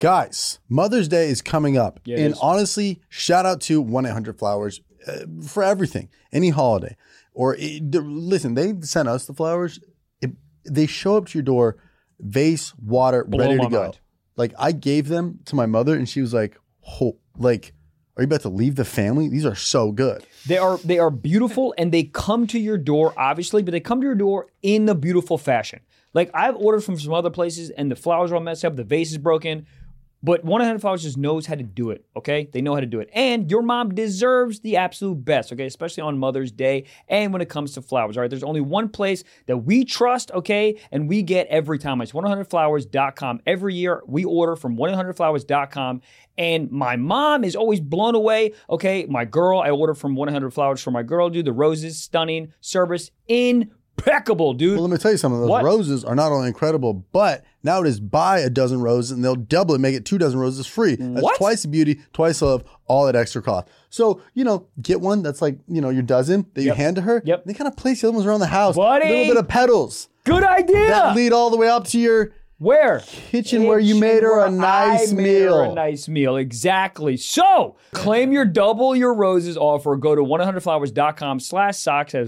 Guys, Mother's Day is coming up. Yeah, and honestly, shout out to 1-800-Flowers for everything, any holiday. Listen, they sent us the flowers. They show up to your door, vase, water, ready to go. Mind. Like, I gave them to my mother, and she was like, are you about to leave the family? These are so good. They are beautiful, and they come to your door, obviously, but they come to your door in a beautiful fashion. Like, I've ordered from some other places, and the flowers are all messed up, the vase is broken, but 1-800-Flowers just knows how to do it, okay? They know how to do it. And your mom deserves the absolute best, okay? Especially on Mother's Day and when it comes to flowers, all right? There's only one place that we trust, okay? And we get every time. It's 1-800-Flowers.com. Every year, we order from 1-800-Flowers.com. And my mom is always blown away, okay? My girl, I order from 1-800-Flowers for my girl, dude. The roses, stunning. Service, impeccable, dude. Well, let me tell you something. Those roses are not only incredible, but now it is buy a dozen roses and they'll double it, make it 2 dozen roses free. That's twice the beauty, twice the love, all at extra cost. So, get one that's like, your dozen that you hand to her. Yep. They kind of place the other ones around the house. Buddy. A little bit of petals. Good idea. That lead all the way up to your kitchen where you made her a nice meal. Exactly. So claim your double your roses offer. Go to 1-800-Flowers.com/socks. That is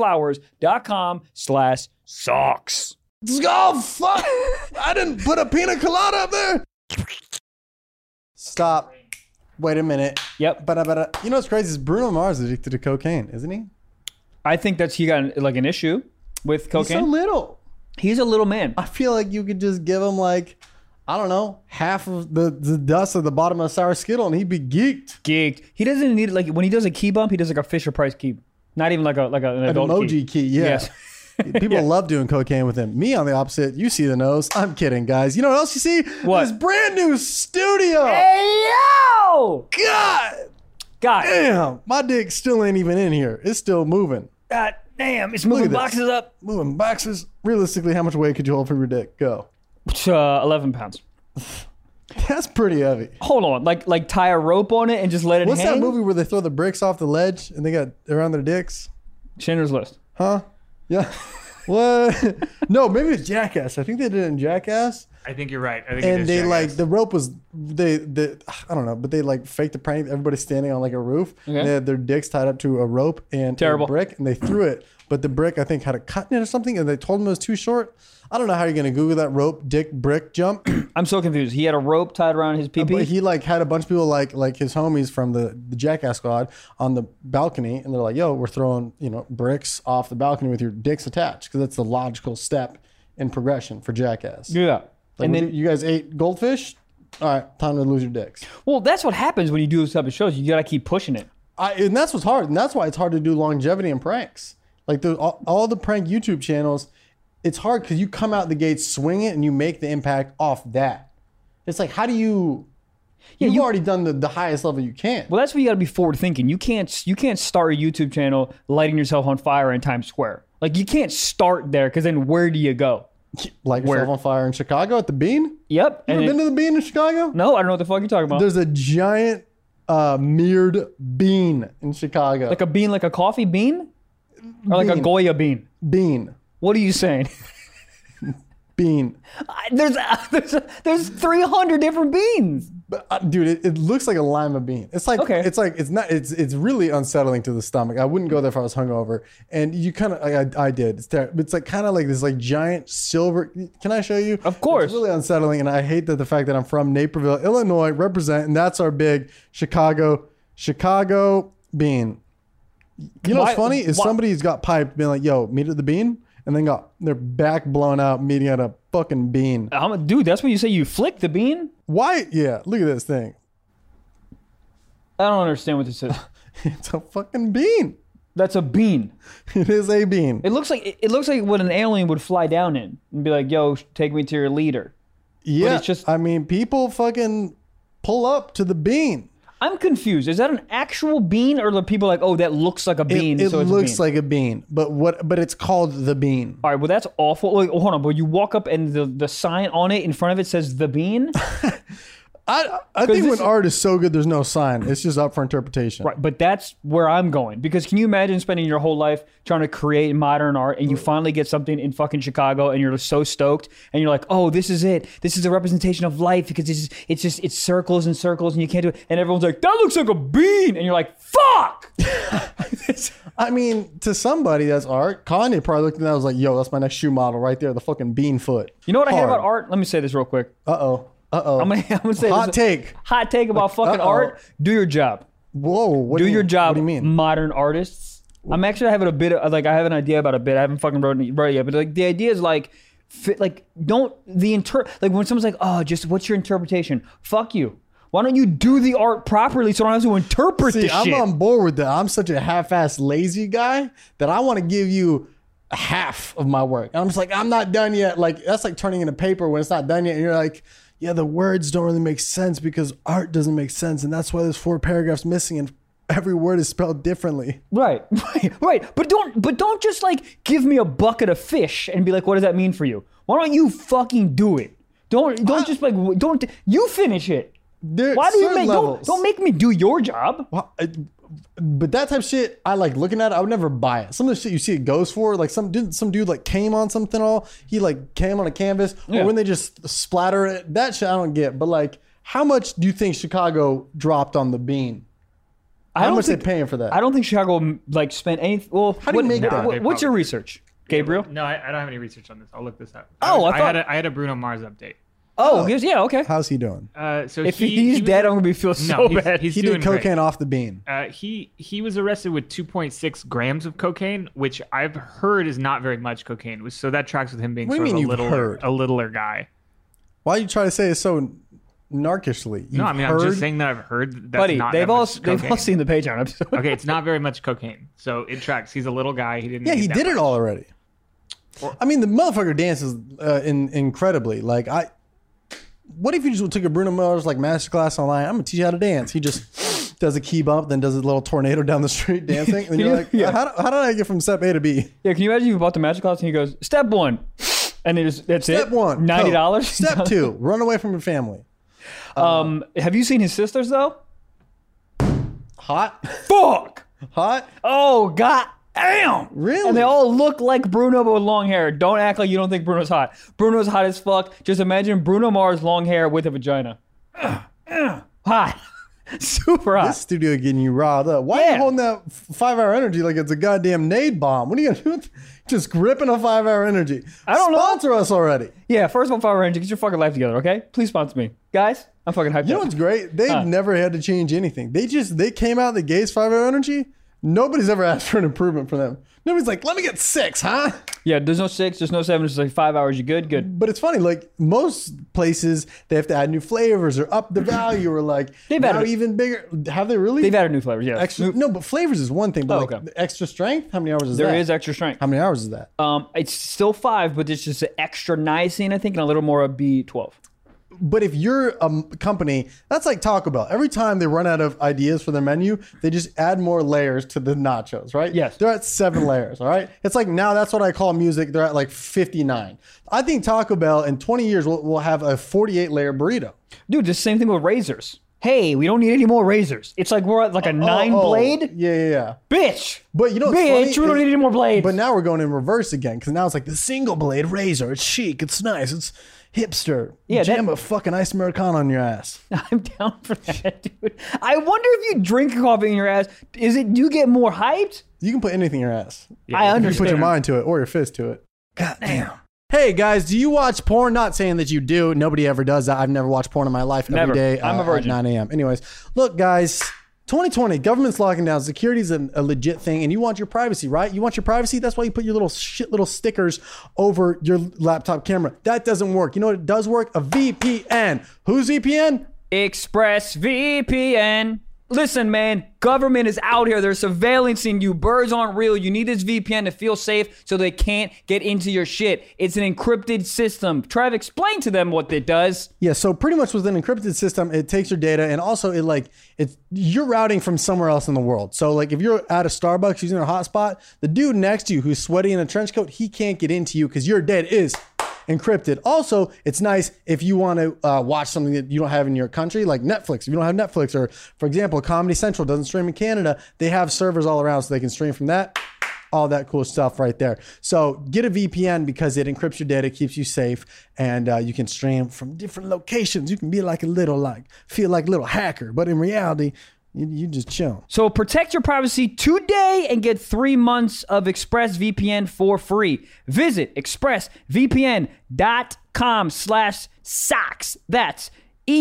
1-800-Flowers.com/socks. Oh, fuck. I didn't put a pina colada up there. Stop. Wait a minute. Yep. You know what's crazy is Bruno Mars is addicted to cocaine, isn't he? I think he got like an issue with cocaine. He's so little. He's a little man. I feel like you could just give him half of the dust at the bottom of a sour Skittle and he'd be geeked. He doesn't need when he does a key bump, he does like a Fisher Price key. Not even an adult emoji key. Yeah. Yes. People love doing cocaine with him. Me on the opposite, you see the nose. I'm kidding, guys. You know what else you see? What? This brand new studio. Hey, yo! God damn, my dick still ain't even in here. It's still moving. God damn, it's moving boxes up. Moving boxes. Realistically, how much weight could you hold for your dick? Go. 11 pounds. That's pretty heavy. Hold on, like tie a rope on it and just let it hang? What's that movie where they throw the bricks off the ledge and they got around their dicks? Schindler's List. Huh? Yeah. What? No, maybe it's Jackass. I think they did it in Jackass. I think you're right. And they the rope was I don't know, but they faked the prank. Everybody's standing on a roof. Okay. They had their dicks tied up to a rope and a brick, and they threw it. But the brick, I think, had a cut in it or something, and they told them it was too short. I don't know how you're gonna Google that rope dick brick jump. I'm so confused. He had a rope tied around his pee-pee? But he had a bunch of people like his homies from the Jackass squad on the balcony, and they're like, "Yo, we're throwing bricks off the balcony with your dicks attached because that's the logical step in progression for Jackass." Yeah. And then you guys ate goldfish. All right, time to lose your dicks. Well, that's what happens when you do those type of shows. You gotta keep pushing it. And that's what's hard, and that's why it's hard to do longevity and pranks. Like all the prank YouTube channels, it's hard because you come out the gate, swing it, and you make the impact off that. It's like, how do you? You've already done the highest level you can. Well, that's where you got to be forward thinking. You can't start a YouTube channel lighting yourself on fire in Times Square. Like, you can't start there because then where do you go? Light yourself on fire in Chicago at the Bean? Yep. You ever been to the Bean in Chicago? No, I don't know what the fuck you're talking about. There's a giant mirrored bean in Chicago. Like a bean, like a coffee bean? Or like a Goya bean? Bean. What are you saying? Bean. There's 300 different beans. But, dude, it looks like a lima bean. It's like it's really unsettling to the stomach. I wouldn't go there if I was hungover. And you kind of I did. It's terrible. It's kind of like this giant silver. Can I show you? Of course. It's really unsettling, and I hate the fact that I'm from Naperville, Illinois, represent, and that's our big Chicago bean. You know what's funny is somebody's got piped being like, "Yo, meet at the Bean," and then got their back blown out meeting at a fucking Bean. Dude, that's when you say you flick the bean? Why? Yeah, look at this thing. I don't understand what this is. It's a fucking bean. That's a bean. It is a bean. It looks like what an alien would fly down in and be like, "Yo, take me to your leader." Yeah, but it's just. I mean, people fucking pull up to the Bean. I'm confused. Is that an actual bean, or the people like, "Oh, that looks like a bean"? It looks like a bean, but it's called the Bean. All right, well, that's awful. Like, hold on, but you walk up and the sign on it in front of it says the Bean. I think when art is so good, there's no sign. It's just up for interpretation. Right, but that's where I'm going. Because can you imagine spending your whole life trying to create modern art and you finally get something in fucking Chicago and you're so stoked and you're like, oh, this is it. This is a representation of life because it's circles and circles and you can't do it. And everyone's like, that looks like a bean. And you're like, fuck! I mean, to somebody that's art, Kanye probably looked at that and was like, yo, that's my next shoe model right there, the fucking bean foot. You know what I hate about art? Let me say this real quick. Uh-oh. I'm gonna say hot take. Hot take about fucking art. Do your job. Whoa. Do your job. What do you mean? Modern artists. I'm actually having a bit of like I have an idea about a bit. I haven't fucking wrote it yet, but like the idea is like, don't like when someone's like, oh, just what's your interpretation? Fuck you. Why don't you do the art properly so I don't have to interpret this shit? I'm on board with that. I'm such a half-ass lazy guy that I want to give you half of my work. And I'm just like, I'm not done yet. Like that's like turning in a paper when it's not done yet. And you're like, yeah, the words don't really make sense because art doesn't make sense. And that's why there's 4 paragraphs missing and every word is spelled differently. Right. But don't just like give me a bucket of fish and be like, what does that mean for you? Why don't you fucking do it? Don't you finish it. Why do you don't make me do your job? Well, but that type of shit, I like looking at it. I would never buy it. Some of the shit you see it goes for, like some dude like came on something he like came on a canvas, or when they just splatter it. That shit I don't get. But like, how much do you think Chicago dropped on the bean? How much they paying for that? I don't think Chicago like spent any. Well, how do you make that? What's your research, Gabriel? No, I don't have any research on this. I'll look this up. I had a Bruno Mars update. Oh, yeah, okay. How's he doing? So if he's dead, I'm gonna feel so bad. He did cocaine great. Off the bean. He was arrested with 2.6 grams of cocaine, which I've heard is not very much cocaine. So that tracks with him being sort of a littler guy. Why you try to say it so narkishly? I'm just saying that I've heard. That's Buddy, not they've all seen the Patreon episode. Okay, it's not very much cocaine, so it tracks. He's a little guy. He didn't. Yeah, he did it all already. I mean, the motherfucker dances incredibly. Like what if you just took a Bruno Mars like masterclass online? I'm gonna teach you how to dance. He just does a key bump, then does a little tornado down the street dancing, and you're like, how did I get from step A to B? Yeah, can you imagine if you bought the masterclass and he goes, step 1, and that's step it. One, $90. Step 2, run away from your family. Have you seen his sisters though? Hot. Fuck. Hot. Oh god. Damn! Really? And they all look like Bruno but with long hair. Don't act like you don't think Bruno's hot. Bruno's hot as fuck. Just imagine Bruno Mars long hair with a vagina. Hot. Super hot. This studio getting you riled up. Why are you holding that 5-hour energy like it's a goddamn nade bomb? What are you gonna do with just gripping a 5-hour energy? I don't know. Sponsor us already. Yeah, first of all, 5-hour energy. Get your fucking life together, okay? Please sponsor me. Guys, I'm fucking hyped up. You know what's great? They've never had to change anything. They came out the gates 5-hour energy. Nobody's ever asked for an improvement for them. Nobody's like, let me get 6, huh? Yeah, there's no 6, there's no 7, it's like 5 hours, you good? But it's funny, like most places, they have to add new flavors or up the value or like even bigger. Have they really? They've added new flavors, yeah. No, but flavors is one thing, but like extra strength, how many hours is that? There is extra strength. How many hours is that? It's still 5, but it's just an extra niacin, I think, and a little more of B12. But if you're a company, that's like Taco Bell. Every time they run out of ideas for their menu, they just add more layers to the nachos, right? Yes. They're at 7 layers, all right? It's like now that's what I call music. They're at like 59. I think Taco Bell in 20 years will have a 48-layer burrito. Dude, the same thing with razors. Hey, we don't need any more razors. It's like we're at like a 9-blade. Yeah. Bitch. But you know what's funny? We don't need any more blades. But now we're going in reverse again because now it's like the single blade razor. It's chic. It's nice. It's hipster. Yeah, jam a fucking iced Americano on your ass. I'm down for that, dude. I wonder if you drink coffee in your ass, do you get more hyped? You can put anything in your ass. Yeah, I understand. You can put your mind to it or your fist to it. God damn. Hey guys, do you watch porn? Not saying that you do. Nobody ever does that. I've never watched porn in my life every day. I'm a virgin. At 9 a.m. Anyways, look guys, 2020, government's locking down. Security is a legit thing, and you want your privacy, right? You want your privacy? That's why you put your little stickers over your laptop camera. That doesn't work. You know what does work? A VPN. Who's VPN? ExpressVPN. Listen, man, government is out here. They're surveillancing you. Birds aren't real. You need this VPN to feel safe so they can't get into your shit. It's an encrypted system. Trav, explain to them what it does. Yeah, so pretty much with an encrypted system, it takes your data and also you're routing from somewhere else in the world. So like if you're at a Starbucks using a hotspot, the dude next to you who's sweaty in a trench coat, he can't get into you because your data is encrypted. Also, it's nice if you want to watch something that you don't have in your country, like Netflix. If you don't have Netflix, or for example, Comedy Central doesn't stream in Canada, they have servers all around so they can stream from that. All that cool stuff right there. So get a VPN because it encrypts your data, keeps you safe, and you can stream from different locations. You can be like feel like a little hacker, but in reality, you just chill. So protect your privacy today and get 3 months of ExpressVPN for free. Visit expressvpn.com/socks. That's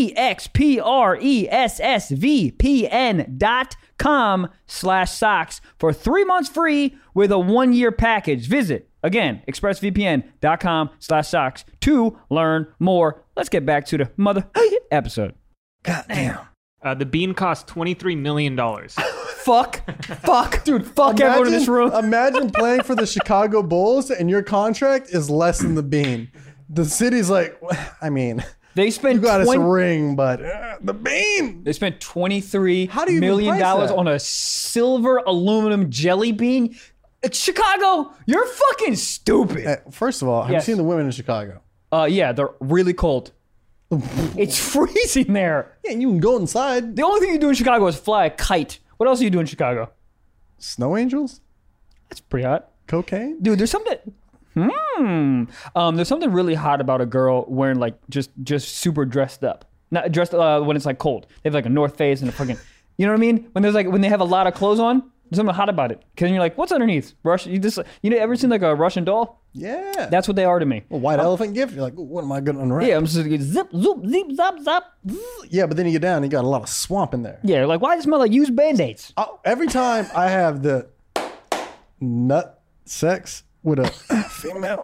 expressvpn.com/socks for 3 months free with a 1-year package. Visit again, expressvpn.com/socks to learn more. Let's get back to the mother episode. God damn. The bean cost $23 million. Fuck, dude, fuck everyone in this room. Imagine playing for the Chicago Bulls and your contract is less than the bean. The city's like, I mean, they spent you got us a ring, but the bean. They spent $23 million on a silver aluminum jelly bean. It's Chicago, you're fucking stupid. First of all, have you seen the women in Chicago? Yeah, they're really cold. It's freezing there. Yeah, you can go inside. The only thing you do in Chicago is fly a kite. What else do you do in Chicago? Snow angels? That's pretty hot. Cocaine? Dude, there's something... there's something really hot about a girl wearing like just super dressed up. Not dressed when it's like cold. They have like a North Face and a fucking, you know what I mean? When they have a lot of clothes on, there's something hot about it. Cause you're like, what's underneath? Ever seen like a Russian doll? Yeah. That's what they are to me. A white elephant gift. You're like, what am I going to unwrap? Yeah, I'm just like, zip, zoop, zip, zap, zap. Yeah, but then you get down and you got a lot of swamp in there. Yeah, like why does it smell like used Band-Aids? Every time I have the nut sex with a female.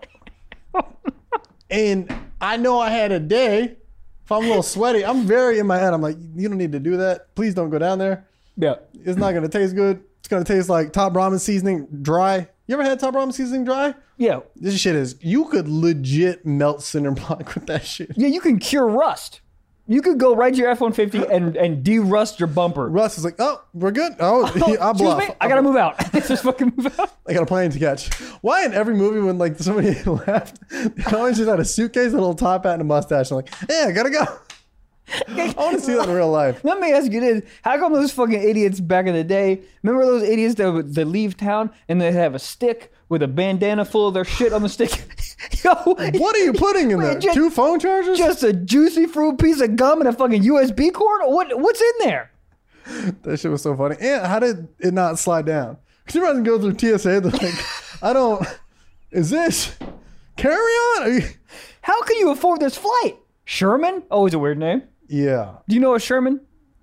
And I know I had a day. If I'm a little sweaty, I'm very in my head. I'm like, you don't need to do that. Please don't go down there. Yeah. It's not going to taste good. It's going to taste like top ramen seasoning dry. You ever had top ramen seasoning dry? Yeah. This shit is, you could legit melt cinder block with that shit. Yeah, you can cure rust. You could go right to your F-150 and de-rust your bumper. Russ is like, oh, we're good. Oh, I'll bluff. Excuse me? I got to move out. Just fucking move out. I got a plane to catch. Why in every movie when like somebody left, they always just had a suitcase, a little top hat, and a mustache. I'm like, yeah, I gotta go. I want to see that in real life. Let me ask you this. How come those fucking idiots back in the day, remember those idiots that leave town and they have a stick with a bandana full of their shit on the stick? Yo, what are you putting in there? 2 phone chargers? Just a juicy fruit piece of gum and a fucking USB cord? What's in there? That shit was so funny. And how did it not slide down? Could you imagine go through TSA? They're like, is this carry on? How can you afford this flight? Sherman? Always a weird name. Yeah. Do you know a Sherman?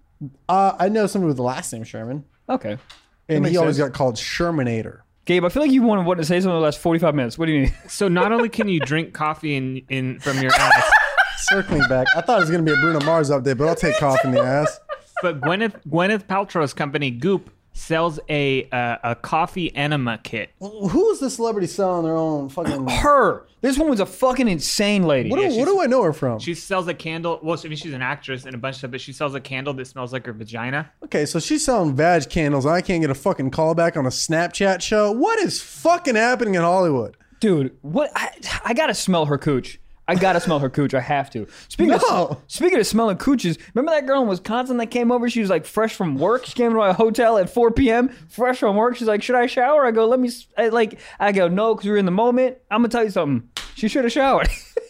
I know somebody with the last name Sherman. Okay. And he always got called Shermanator. Gabe, I feel like you wanted to say something in the last 45 minutes. What do you need? So not only can you drink coffee in from your ass. Circling back. I thought it was going to be a Bruno Mars update, but I'll take coffee in the ass. But Gwyneth Paltrow's company Goop sells a coffee enema kit. Who's the celebrity selling their own fucking... Her. This one was a fucking insane lady. What do I know her from? She sells a candle. Well, I mean, she's an actress and a bunch of stuff, but she sells a candle that smells like her vagina. Okay, so she's selling vag candles. I can't get a fucking callback on a Snapchat show. What is fucking happening in Hollywood? Dude, what? I gotta smell her cooch. I have to. Speaking of smelling cooches, remember that girl in Wisconsin that came over? She was like fresh from work. She came to my hotel at 4 p.m. fresh from work. She's like, should I shower? I go, I go, no, because we're in the moment. I'm gonna tell you something. She should have showered.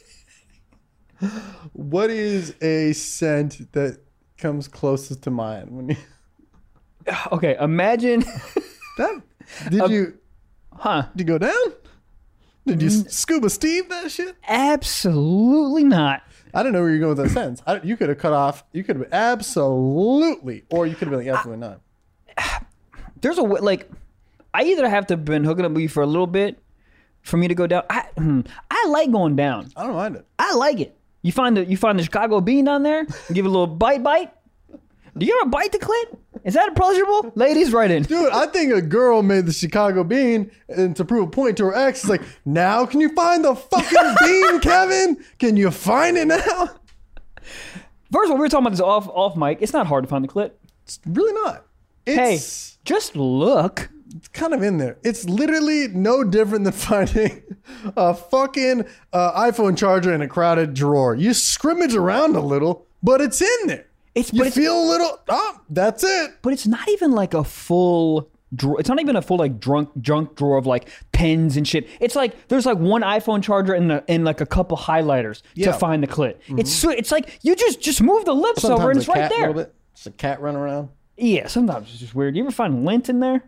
What is a scent that comes closest to mine? When you... Okay, imagine that. Did you go down? Did you scuba Steve that shit? Absolutely not. I didn't know where you were going with that sentence. You could have cut off. You could have been absolutely, or you could have been like absolutely not. There's a like, I either have to have been hooking up with you for a little bit for me to go down. I like going down. I don't mind it. I like it. You find the Chicago bean down there. Give it a little bite. Do you ever bite the clit? Is that pleasurable? Ladies, right in. Dude, I think a girl made the Chicago bean, and to prove a point to her ex, it's like, now can you find the fucking bean, Kevin? Can you find it now? First of all, we were talking about this off mic. It's not hard to find the clit. It's really not. Hey, just look. It's kind of in there. It's literally no different than finding a fucking iPhone charger in a crowded drawer. You scrimmage around a little, but it's in there. You feel a little, that's it. But it's not even like a full drawer. It's not even a full like junk drawer of like pens and shit. It's like there's like one iPhone charger and like a couple highlighters to find the clit. Mm-hmm. It's like you just move the lips sometimes over and it's right there. A little bit. It's a cat running around. Yeah, sometimes it's just weird. You ever find lint in there?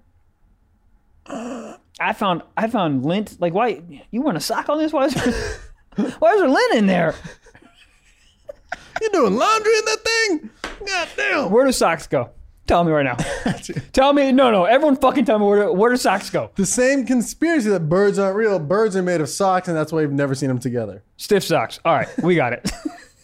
I found lint. Like, why you want a sock on this? Why is there lint in there? You doing laundry in that thing? God damn. Where do socks go? Tell me right now. Tell me. No. Everyone fucking tell me where do socks go? The same conspiracy that birds aren't real. Birds are made of socks, and that's why you've never seen them together. Stiff socks. All right, we got it.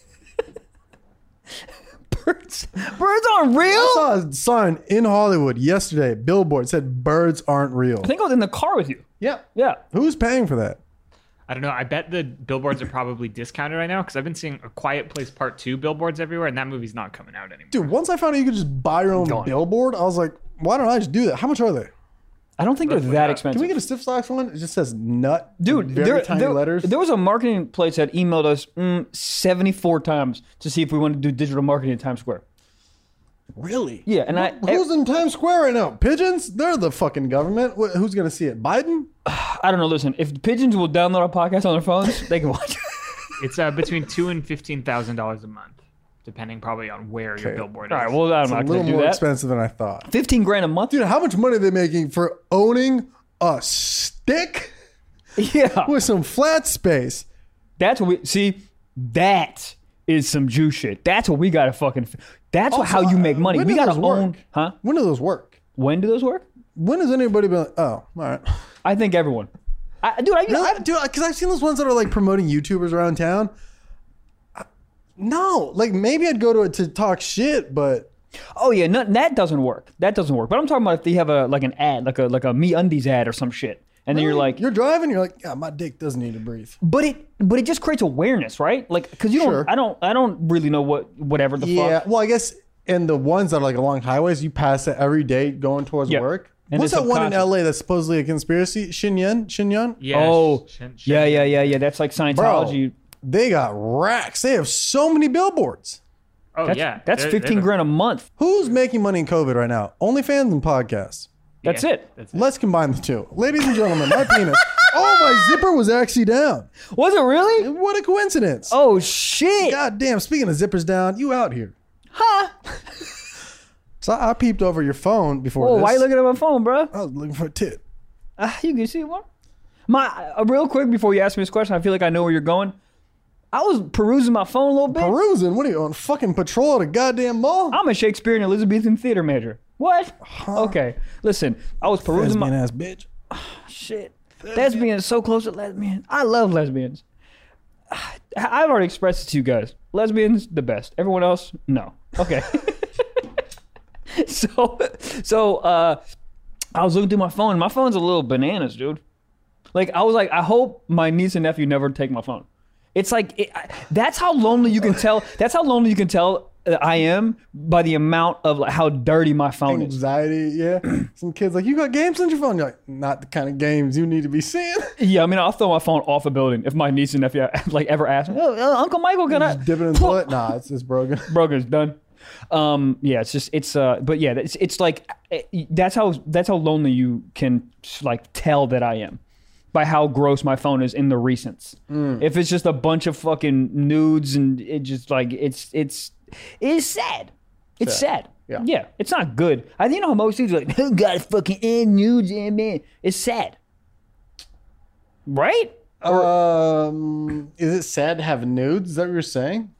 Birds aren't real? I saw a sign in Hollywood yesterday. Billboard said birds aren't real. I think I was in the car with you. Yeah. Yeah. Who's paying for that? I don't know. I bet the billboards are probably discounted right now because I've been seeing A Quiet Place Part 2 billboards everywhere, and that movie's not coming out anymore. Dude, once I found out you could just buy your own billboard, I was like, why don't I just do that? How much are they? I don't think they're that expensive. Can we get a Stiff Socks one? It just says nut. Dude, very tiny letters. There was a marketing place that emailed us 74 times to see if we wanted to do digital marketing in Times Square. Really? Yeah, and who's in Times Square right now? Pigeons? They're the fucking government. Who's gonna see it? Biden? I don't know. Listen, if the pigeons will download our podcast on their phones, they can watch. It's between $2,000 and $15,000 a month, depending probably on where your billboard is. All right. Well, I'm not going to do that. A little more expensive than I thought. $15,000 a month, dude. How much money are they making for owning a stick? Yeah, with some flat space. That's what we see. That is some Jew shit. That's what we got to fucking. That's also, how you make money. We got to own. Huh? When do those work? When do those work? When has anybody been like, oh, all right. I think everyone. Dude, because I've seen those ones that are like promoting YouTubers around town. No, like maybe I'd go to it to talk shit, but. Oh yeah, no, that doesn't work. That doesn't work. But I'm talking about if they have an ad, like a MeUndies ad or some shit. And then you're driving, you're like, yeah, my dick doesn't need to breathe. But it just creates awareness, right? Like, because you don't, sure. I don't really know whatever the fuck. Yeah, well, I guess in the ones that are like along highways, you pass it every day going towards work. And what's that one in LA that's supposedly a conspiracy? Shinyan? Yeah. Oh, yeah. That's like Scientology. Bro, they got racks. They have so many billboards. Oh, that's $15,000 a month. Who's making money in COVID right now? OnlyFans and podcasts. That's it. Let's combine the two. Ladies and gentlemen, my penis. Oh, my zipper was actually down. Was it really? What a coincidence. Oh, shit. God damn. Speaking of zippers down, you out here. Huh? So I peeped over your phone before this. Why are you looking at my phone, bro? I was looking for a tit. You can see one. Real quick before you ask me this question, I feel like I know where you're going. I was perusing my phone a little bit. Perusing? What are you on fucking patrol at a goddamn mall? I'm a Shakespeare and Elizabethan theater major. What? Huh? Okay. Listen, I was perusing lesbian ass bitch. Oh, shit. Lesbian is so close to lesbian. I love lesbians. I've already expressed it to you guys. Lesbians, the best. Everyone else, no. Okay. So I was looking through my phone. My phone's a little bananas, dude. Like, I was like, I hope my niece and nephew never take my phone. It's like, that's how lonely you can tell. That's how lonely you can tell I am by the amount of like how dirty my phone is. Yeah. Some kids like, you got games on your phone? You're like, not the kind of games you need to be seeing. Yeah, I mean, I'll throw my phone off a building if my niece and nephew like ever ask me, Uncle Michael, can I? Dip it in the toilet? Nah, it's broken. Broken, it's done. Yeah, but yeah, it's like, that's how lonely you can like tell that I am. By how gross my phone is in the recents. If it's just a bunch of fucking nudes and it just like it's sad. It's sad. Yeah. It's not good. I think, you know how most dudes are like, who got fucking nudes in, man? It's sad, right? Is it sad to have nudes? Is that what you're saying?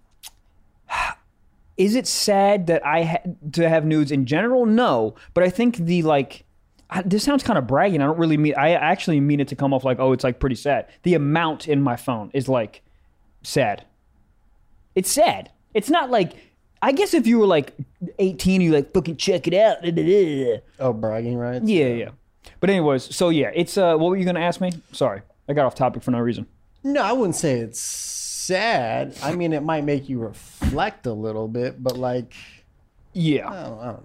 Is it sad that to have nudes in general? No, but I think this sounds kind of bragging. I actually mean it to come off like, oh, it's like pretty sad. The amount in my phone is like sad. It's sad. It's not like, I guess if you were like 18, you like fucking check it out. Oh, bragging rights? Yeah. But anyways, so yeah, it's, what were you going to ask me? Sorry, I got off topic for no reason. No, I wouldn't say it's sad. I mean, it might make you reflect a little bit, but like, yeah. I don't know.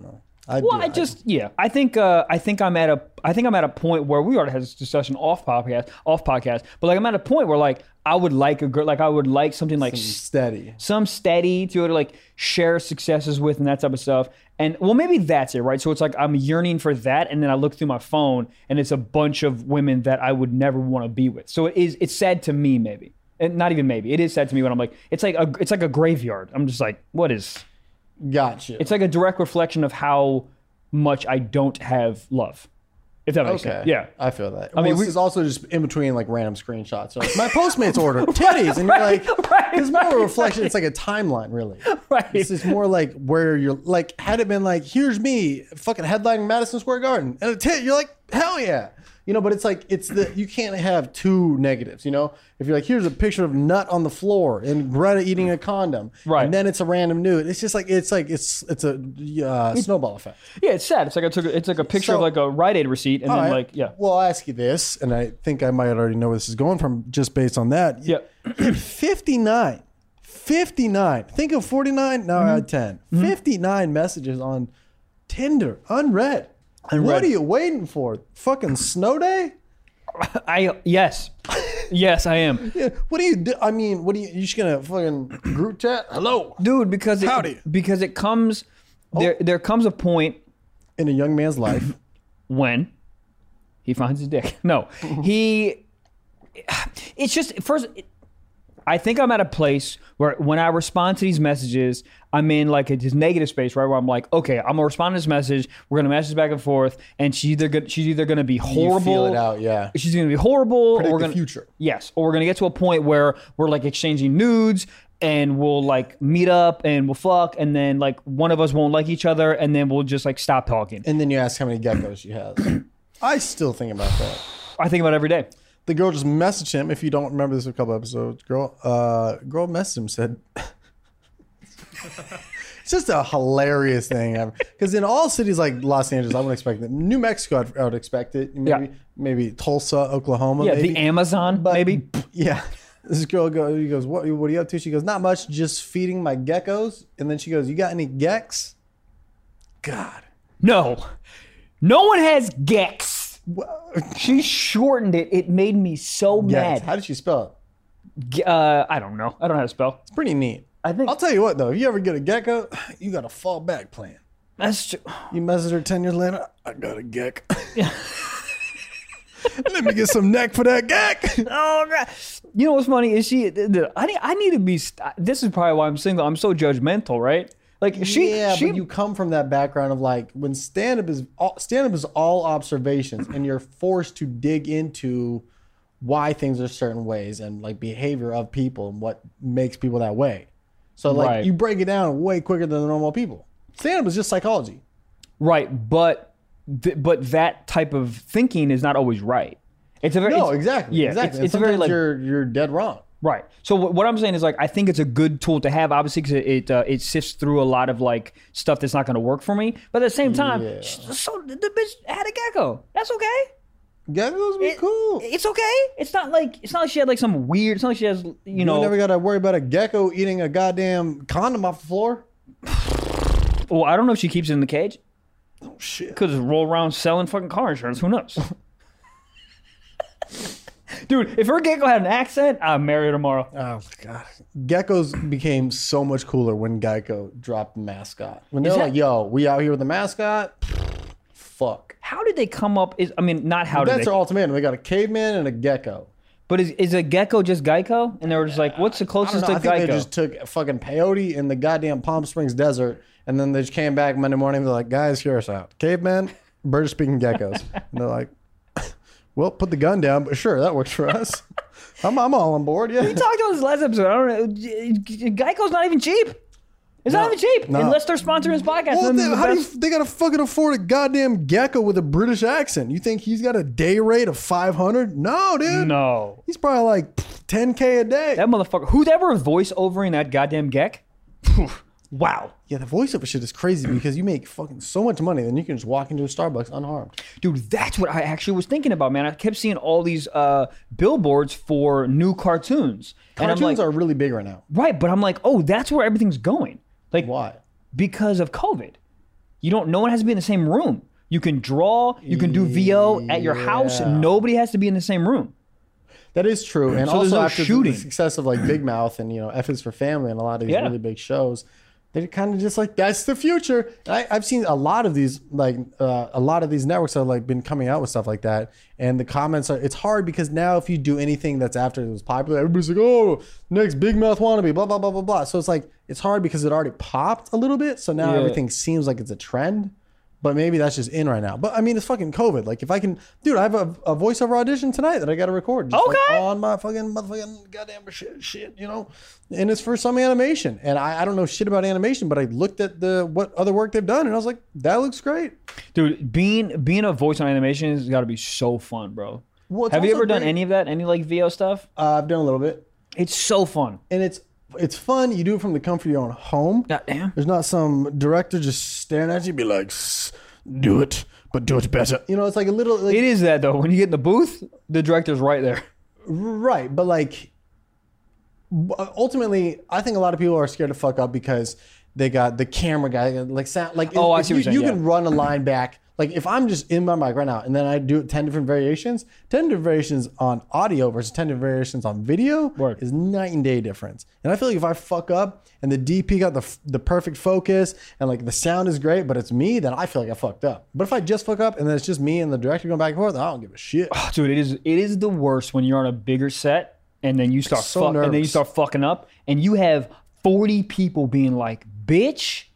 I think I'm at a point where we already had this discussion off podcast, but like I'm at a point where like I would like a girl, like I would like something like some steady to like share successes with and that type of stuff. And well, maybe that's it, right? So it's like I'm yearning for that, and then I look through my phone and it's a bunch of women that I would never want to be with. So it's sad to me, maybe, and not even maybe. It is sad to me when I'm like, it's like a graveyard. I'm just like, what is? Gotcha. It's like a direct reflection of how much I don't have love. If that makes sense. Yeah. I feel that. I mean, this is also just in between like random screenshots. So like, my Postmates order, titties. And you're like, it's more a reflection. It's like a timeline, really. Right. This is more like where you're like, had it been like, here's me fucking headlining Madison Square Garden and a tit, you're like, hell yeah. You know, but it's like, you can't have two negatives, you know? If you're like, here's a picture of nut on the floor and Greta eating a condom. Right. And then it's a random nude. It's just like, it's a snowball effect. Yeah, it's sad. It's like a picture of like a Rite Aid receipt and then right. like, yeah. Well, I'll ask you this, and I think I might already know where this is going from just based on that. Yeah. 59. Think of 49, now we're at 10. 59 messages on Tinder, unread. What are you waiting for? Fucking snow day? Yes, I am. Yeah. What do you do? I mean, you just gonna fucking group chat? Hello, dude. Because it comes there comes a point in a young man's life when he finds his dick. No, it's just first. I think I'm at a place where when I respond to these messages, I'm in like this negative space, right? Where I'm like, okay, I'm gonna respond to this message. We're gonna message back and forth, and she's either gonna be horrible. You feel it out, yeah. She's gonna be horrible. Predict or we're gonna the future. Yes, or we're gonna get to a point where we're like exchanging nudes, and we'll like meet up and we'll fuck, and then like one of us won't like each other, and then we'll just like stop talking. And then you ask how many geckos she has. I still think about that. I think about it every day. The girl just messaged him. If you don't remember this, a couple episodes, girl messaged him, said, it's just a hilarious thing ever. Because in all cities like Los Angeles, I wouldn't expect it. New Mexico, I would expect it. Maybe Tulsa, Oklahoma. Yeah, maybe. The Amazon, but, maybe. Yeah. This girl he goes, what are you up to? She goes, not much, just feeding my geckos. And then she goes, you got any gecks? God. No one has gecks. She shortened it. It made me so mad. How did she spell it? I don't know. I don't know how to spell. It's pretty neat. I'll tell you what though, if you ever get a gecko, you got a fallback plan. That's true. You message her 10 years later, I got a geck. Yeah. Let me get some neck for that geck. Oh God. You know what's funny is I need to be. This is probably why I'm single. I'm so judgmental, right? Like but you come from that background of like when stand-up is all observations and you're forced to dig into why things are certain ways and like behavior of people and what makes people that way. So like you break it down way quicker than the normal people. Stand-up is just psychology. Right, but that type of thinking is not always right. Exactly. Yeah, exactly. It's a very like you're dead wrong. Right. So what I'm saying is like I think it's a good tool to have, obviously, because it sifts through a lot of like stuff that's not going to work for me. But at the same time, so the bitch had a gecko. That's okay. Geckos be cool. It's okay. It's not like she had like some weird. It's not like she has you never got to worry about a gecko eating a goddamn condom off the floor. Well, I don't know if she keeps it in the cage. Oh shit. Could just roll around selling fucking car insurance. Who knows? Dude, if her gecko had an accent, I'd marry her tomorrow. Oh, God. Geckos became so much cooler when Geico dropped the mascot. When they're like, yo, we out here with the mascot? Fuck. How did they come up? That's their ultimatum. They got a caveman and a gecko. But is a gecko just Geico? And they were just like, what's the closest to Geico? I think they just took fucking peyote in the goddamn Palm Springs desert, and then they just came back Monday morning. They're like, guys, hear us out. Cavemen, British-speaking geckos. And they're like, well, put the gun down, but sure, that works for us. I'm all on board, yeah. We talked about this last episode. I don't know. Geico's not even cheap. It's not even cheap. No. Unless they're sponsoring this podcast. Well, they got to fucking afford a goddamn gecko with a British accent. You think he's got a day rate of $500? No, dude. No. He's probably like $10K a day. That motherfucker. Who's ever voiceovering that goddamn geck? Wow. Yeah, the voiceover shit is crazy because you make fucking so much money, then you can just walk into a Starbucks unharmed. Dude, that's what I actually was thinking about, man. I kept seeing all these billboards for new cartoons. Cartoons are really big right now. Right, but I'm like, oh, that's where everything's going. Like, why? Because of COVID. no one has to be in the same room. You can draw, you can do VO at your house. Nobody has to be in the same room. That is true. And so also after the success of like Big Mouth and, F is for Family and a lot of these really big shows, they're kind of just like, that's the future. I've seen a lot of these, like a lot of these networks have like been coming out with stuff like that. And the comments are, it's hard because now if you do anything that's after it was popular, everybody's like, oh, next Big Mouth wannabe, blah, blah, blah, blah, blah. So it's like, it's hard because it already popped a little bit. So now everything seems like it's a trend. But maybe that's just in right now. But I mean, it's fucking COVID. Like if I can, dude, I have a voiceover audition tonight that I got to record. Just like on my fucking motherfucking goddamn shit, And it's for some animation. And I don't know shit about animation, but I looked at what other work they've done and I was like, that looks great. Dude, being a voice on animation has got to be so fun, bro. Well, have you ever done any of that? Any like VO stuff? I've done a little bit. It's so fun. And it's fun. You do it from the comfort of your own home. Goddamn. There's not some director just staring at you be like, do it, but do it better. It's like a little... Like, it is that, though. When you get in the booth, the director's right there. Right, but like... Ultimately, I think a lot of people are scared to fuck up because they got the camera guy, like sound... Like, I see what you're saying. You can run a line back. Like, if I'm just in my mic right now and then I do 10 different variations, 10 different variations on audio versus 10 different variations on video is night and day difference. And I feel like if I fuck up and the DP got the perfect focus and like the sound is great, but it's me, then I feel like I fucked up. But if I just fuck up and then it's just me and the director going back and forth, I don't give a shit. Oh, dude, it is the worst when you're on a bigger set and then you start fucking up and you have 40 people being like, bitch,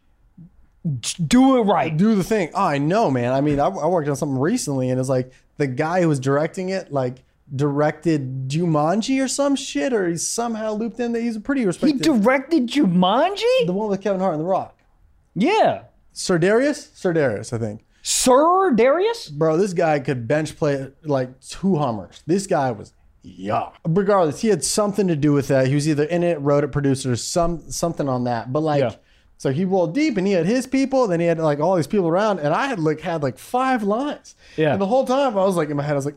do it right. Do the thing. Oh, I know, man. I mean, I worked on something recently and it's like the guy who was directing it, like directed Jumanji or some shit, or he's somehow looped in that he's a pretty respected. He directed Jumanji? The one with Kevin Hart and The Rock. Yeah. Sir Darius, I think. Sir Darius? Bro, this guy could bench play like 2 Hummers. This guy was, regardless, he had something to do with that. He was either in it, wrote it, produced it, or something on that. But like... Yeah. So he rolled deep and he had his people, then he had like all these people around, and I had like 5 lines. Yeah. And the whole time I was like in my head, I was like,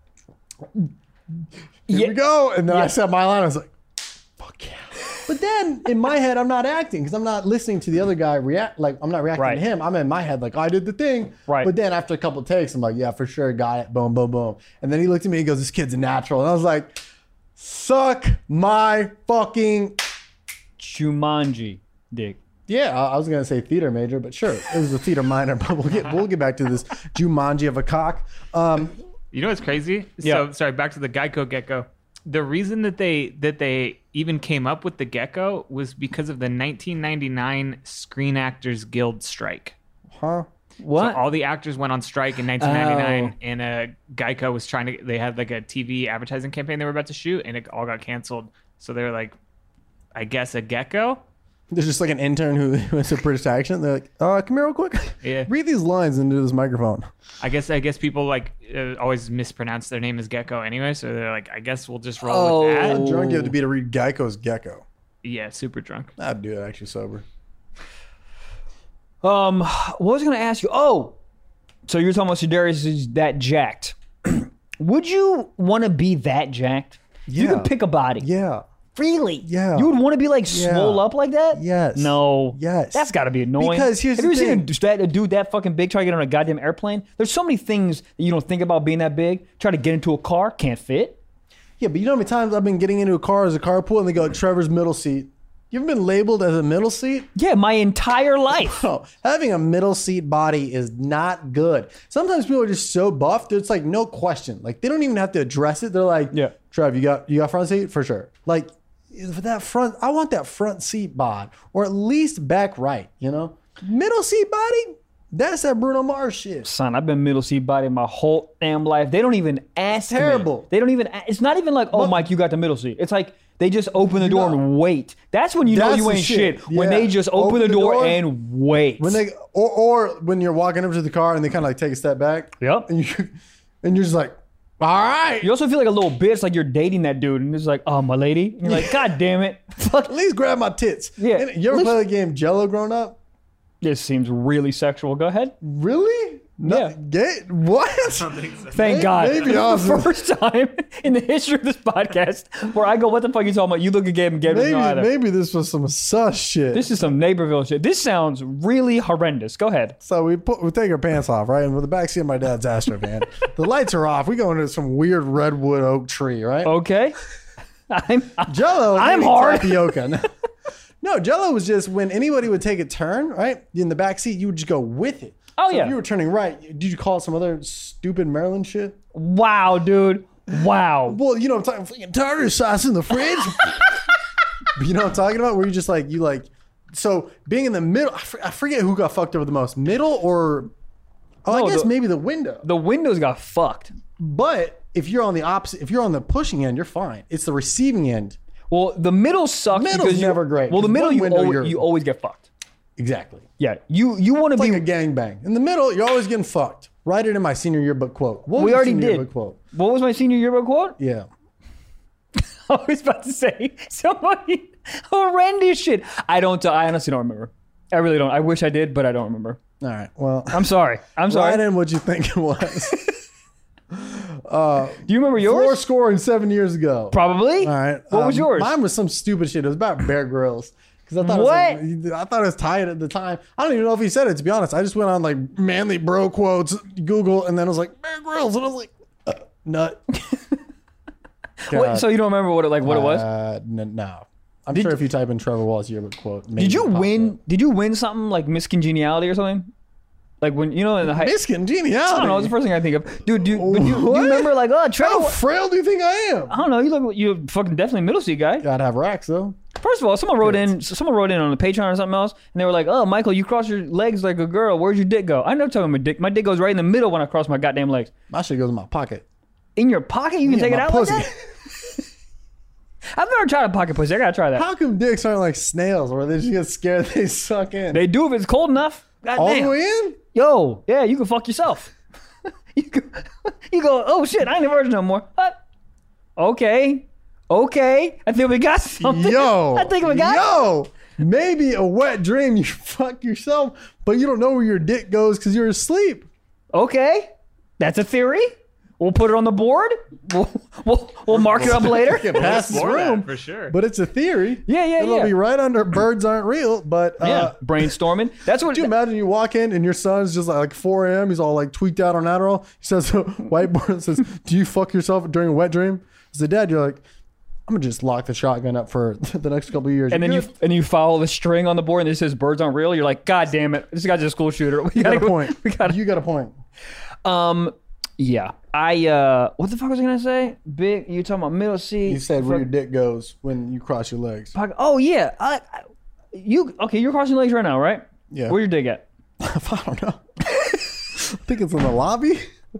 here we go. And then I said my line, I was like, fuck yeah. But then in my head, I'm not acting because I'm not listening to the other guy react. Like I'm not reacting to him. I'm in my head like, I did the thing. Right. But then after a couple of takes, I'm like, yeah, for sure. Got it. Boom, boom, boom. And then he looked at me, he goes, this kid's a natural. And I was like, suck my fucking Jumanji dick. Yeah, I was gonna say theater major, but sure, it was a theater minor. But we'll get back to this Jumanji of a cock. You know what's crazy? Yeah. So sorry, back to the Geico gecko. The reason that they even came up with the gecko was because of the 1999 Screen Actors Guild strike. Huh? What? So all the actors went on strike in 1999, and Geico was they had like a TV advertising campaign they were about to shoot, and it all got canceled. So they were like, I guess a gecko. There's just like an intern who has a British accent. They're like, come here real quick. Yeah. Read these lines into this microphone. I guess people like always mispronounce their name as Gecko anyway. So they're like, I guess we'll just roll with that. How drunk you have to be to read Geico's Gecko? Yeah, super drunk. I'd do it actually sober. What was I going to ask you? Oh, so you're talking about Sidarius is that jacked. Would you want to be that jacked? Yeah. You could pick a body. Yeah. Really? Yeah. You would want to be like swole up like that? Yes. No. Yes. That's got to be annoying. Because here's the thing. Have you seen a dude that fucking big try to get on a goddamn airplane? There's so many things that you don't think about being that big. Try to get into a car, can't fit. Yeah, but you know how many times I've been getting into a car as a carpool and they go, Trevor's middle seat. You ever been labeled as a middle seat? Yeah, my entire life. Bro, having a middle seat body is not good. Sometimes people are just so buffed, it's like no question. Like they don't even have to address it. They're like, yeah, Trev, you got front seat? For sure. Like for that front, I want that front seat bod or at least back right, you know? Middle seat body? That's that Bruno Mars shit. Son, I've been middle seat body my whole damn life. They don't even ask me. They don't even, it's not even like, oh, Mike, you got the middle seat. It's like, they just open the door and wait. That's when you know you ain't shit. When they just open the door and wait. When they or when you're walking up to the car and they kind of like take a step back. Yep. And you're just like, all right. You also feel like a little bitch, like you're dating that dude, and it's like, oh, my lady. And you're like, God damn it. At least grab my tits. Yeah. You ever play the game Jello growing up? This seems really sexual. Go ahead. Really? Gay? What? Thank God. Maybe This is awesome. the first time in the history of this podcast where I go, what the fuck are you talking about? You look at Gabe and Gabe doesn't know either. Maybe this was some sus shit. This is some Naperville shit. This sounds really horrendous. Go ahead. So we take our pants off, right? And we're the backseat of my dad's Astro van. The lights are off. We go into some weird redwood oak tree, right? Okay. Jello. I'm hard. Tapioca. No, Jello was just when anybody would take a turn, right? In the back seat, you would just go with it. Oh, So yeah. if you were turning right, did you call it some other stupid Maryland shit? Wow, dude. Wow. Well, you know what I'm talking, fucking tartar sauce in the fridge. You know what I'm talking about? Where you just like, so being in the middle, I forget who got fucked over the most, middle or, I guess maybe the window. The windows got fucked. But if you're on the opposite, if you're on the pushing end, you're fine. It's the receiving end. Well, the middle sucks. Middle's because never great. Well, the 'Cause middle, one window you always get fucked. Exactly. Yeah. You want to It's be. like a gangbang. In the middle, you're always getting fucked. Write it in my senior yearbook quote. What was We your already senior did. yearbook quote? What was my senior yearbook quote? Yeah. I was about to say somebody horrendous shit. I honestly don't remember. I really don't. I wish I did, but I don't remember. All right. Well, I'm sorry. I'm sorry. write in what you think it was. Do you remember yours? 4 years ago. Probably. All right. What was yours? Mine was some stupid shit. It was about Bear Grylls. Because I thought it was tight at the time. I don't even know if he said it, to be honest. I just went on like manly bro quotes, Google, and then I was like, Bear Grylls. And I was like, nut. Wait, so you don't remember what it was? No. I'm sure if you type in Trevor Wallace yearbook quote. maybe Did you it pops win? up. Did you win something like Miss Congeniality or something? Like when in the high. Miss Congeniality. I don't know. It's the first thing I think of. Dude, do you What? remember like Trevor? How frail do you think I am? I don't know. You look. You're fucking definitely middle seat guy. Gotta have racks though. First of all, someone wrote in on the Patreon or something else, and they were like, "Oh, Michael, you cross your legs like a girl. Where's your dick go?" I never tell him my dick. My dick goes right in the middle when I cross my goddamn legs. My shit goes in my pocket. In your pocket, you can take it my out pussy. like that. I've never tried a pocket pussy. I gotta try that. How come dicks aren't like snails where they just get scared they suck in? They do if it's cold enough. All Goddamn. the way in? Yo, yeah, you can fuck yourself. you go, oh shit, I ain't a virgin no more. What? Okay. I think we got something. I think we got maybe a wet dream, you fuck yourself, but you don't know where your dick goes because you're asleep. Okay. That's a theory. We'll put it on the board. We'll mark it up later. It passes Explore that, room for sure. but it's a theory. Yeah. It'll be right under birds aren't real, but Yeah, brainstorming. That's what. could you imagine you walk in and your son's just like 4 a.m. He's all like tweaked out on Adderall. He says, whiteboard and says, do you fuck yourself during a wet dream? As a dad, you're like, I'm gonna just lock the shotgun up for the next couple of years. And then you follow the string on the board and it says birds aren't real. You're like, God damn it, this guy's a school shooter. you got a point. You got a point. Yeah. What the fuck was I gonna say? Big. You talking about middle seat? You said where your dick goes when you cross your legs. Oh yeah. You're crossing your legs right now, right? Yeah. Where your dick at? I don't know. I think it's in the lobby.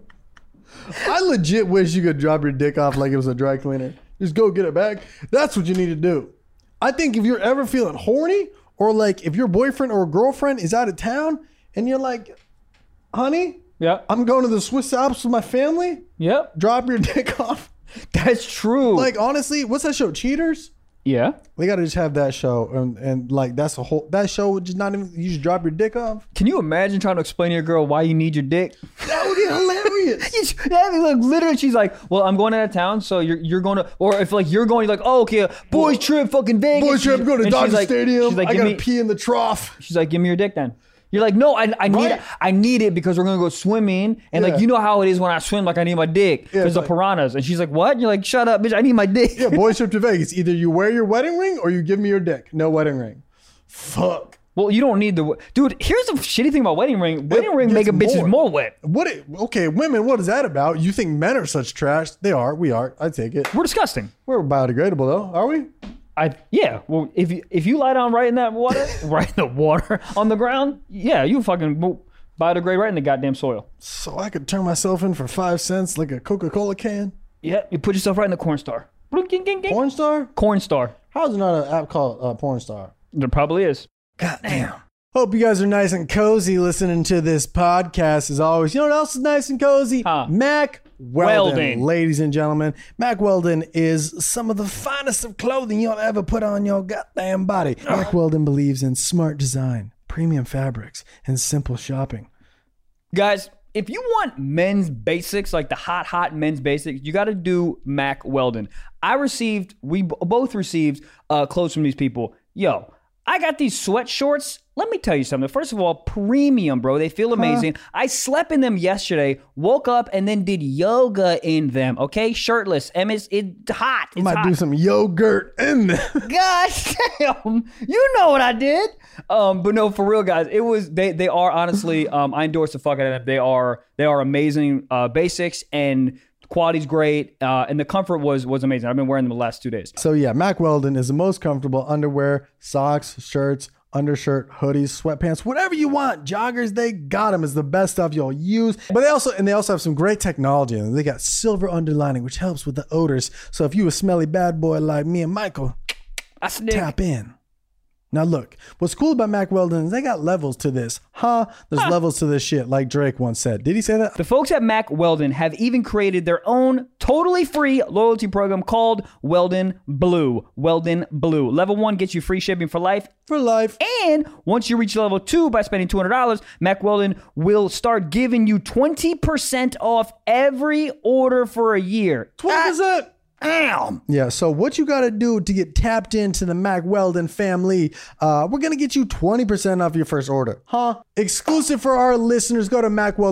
I legit wish you could drop your dick off like it was a dry cleaner. Just go get it back. That's what you need to do. I think if you're ever feeling horny or like if your boyfriend or girlfriend is out of town and you're like, honey, Yeah. I'm going to the Swiss Alps with my family. Yep. Drop your dick off. That's true. Like, honestly, what's that show? Cheaters? yeah. We got to just have that show. And like, that show would just not even, you just drop your dick off. Can you imagine trying to explain to your girl why you need your dick? That would be hilarious. Look, literally, she's like, "Well, I'm going out of town, so you're going to," or if like you're going, you're like, "Oh, okay, boys trip, fucking Vegas." Boys trip, go to And Dodger she's like, Stadium. She's like, I "Give got to me," pee in the trough. she's like, "Give me your dick, then." You're like, "No, I need it because we're gonna go swimming, and Yeah. like you know how it is when I swim, like I need my dick because it's the like- piranhas." And she's like, "What?" You're like, "Shut up, bitch! I need my dick." Yeah, boys trip to Vegas. Either you wear your wedding ring or you give me your dick. No wedding ring. Fuck. Well, you don't need the dude. Here's the shitty thing about wedding ring. Wedding ring gets make a bitches more wet. Okay, women, what is that about? You think men are such trash? They are. We are. I take it. We're disgusting. We're biodegradable though, are we? Yeah. Well, if you lie down right in that water, right in the water on the ground, yeah, you fucking biodegrade right in the goddamn soil. So I could turn myself in for 5 cents like a Coca-Cola can. Yeah, you put yourself right in the corn star. Porn star? Corn star. How's there not an app called Porn Star? There probably is. Goddamn. Hope you guys are nice and cozy listening to this podcast as always. You know what else is nice and cozy? Huh. Mack Weldon. Welding. Ladies and gentlemen, Mack Weldon is some of the finest of clothing you'll ever put on your goddamn body. Mack Weldon believes in smart design, premium fabrics, and simple shopping. Guys, if you want men's basics, like the hot men's basics, you got to do Mack Weldon. We both received clothes from these people. Yo, I got these sweat shorts. Let me tell you something. First of all, premium, bro. They feel amazing. I slept in them yesterday, woke up, and then did yoga in them, okay? Shirtless. And it's hot. It's Might hot. do some yogurt in there. God damn. You know what I did. But no, for real, guys, they are honestly, I endorse the fuck out of them. They are amazing basics, and quality's great, and the comfort was amazing. I've been wearing them the last 2 days. So yeah, Mack Weldon is the most comfortable underwear, socks, shirts, undershirt, hoodies, sweatpants, whatever you want. Joggers, they got them. It's the best stuff you'll use. But they also have some great technology in them. They got silver underlining, which helps with the odors. So if you a smelly bad boy like me and Michael, tap in. Now look, what's cool about Mack Weldon is they got levels to this. There's levels to this shit, like Drake once said. Did he say that? The folks at Mack Weldon have even created their own totally free loyalty program called Weldon Blue. Weldon Blue. Level 1 gets you free shipping for life. For life. And once you reach level 2 by spending $200, Mack Weldon will start giving you 20% off every order for a year. 20%. Damn. Yeah, so what you got to do to get tapped into the Mack Weldon family, we're going to get you 20% off your first order. Exclusive for our listeners, go to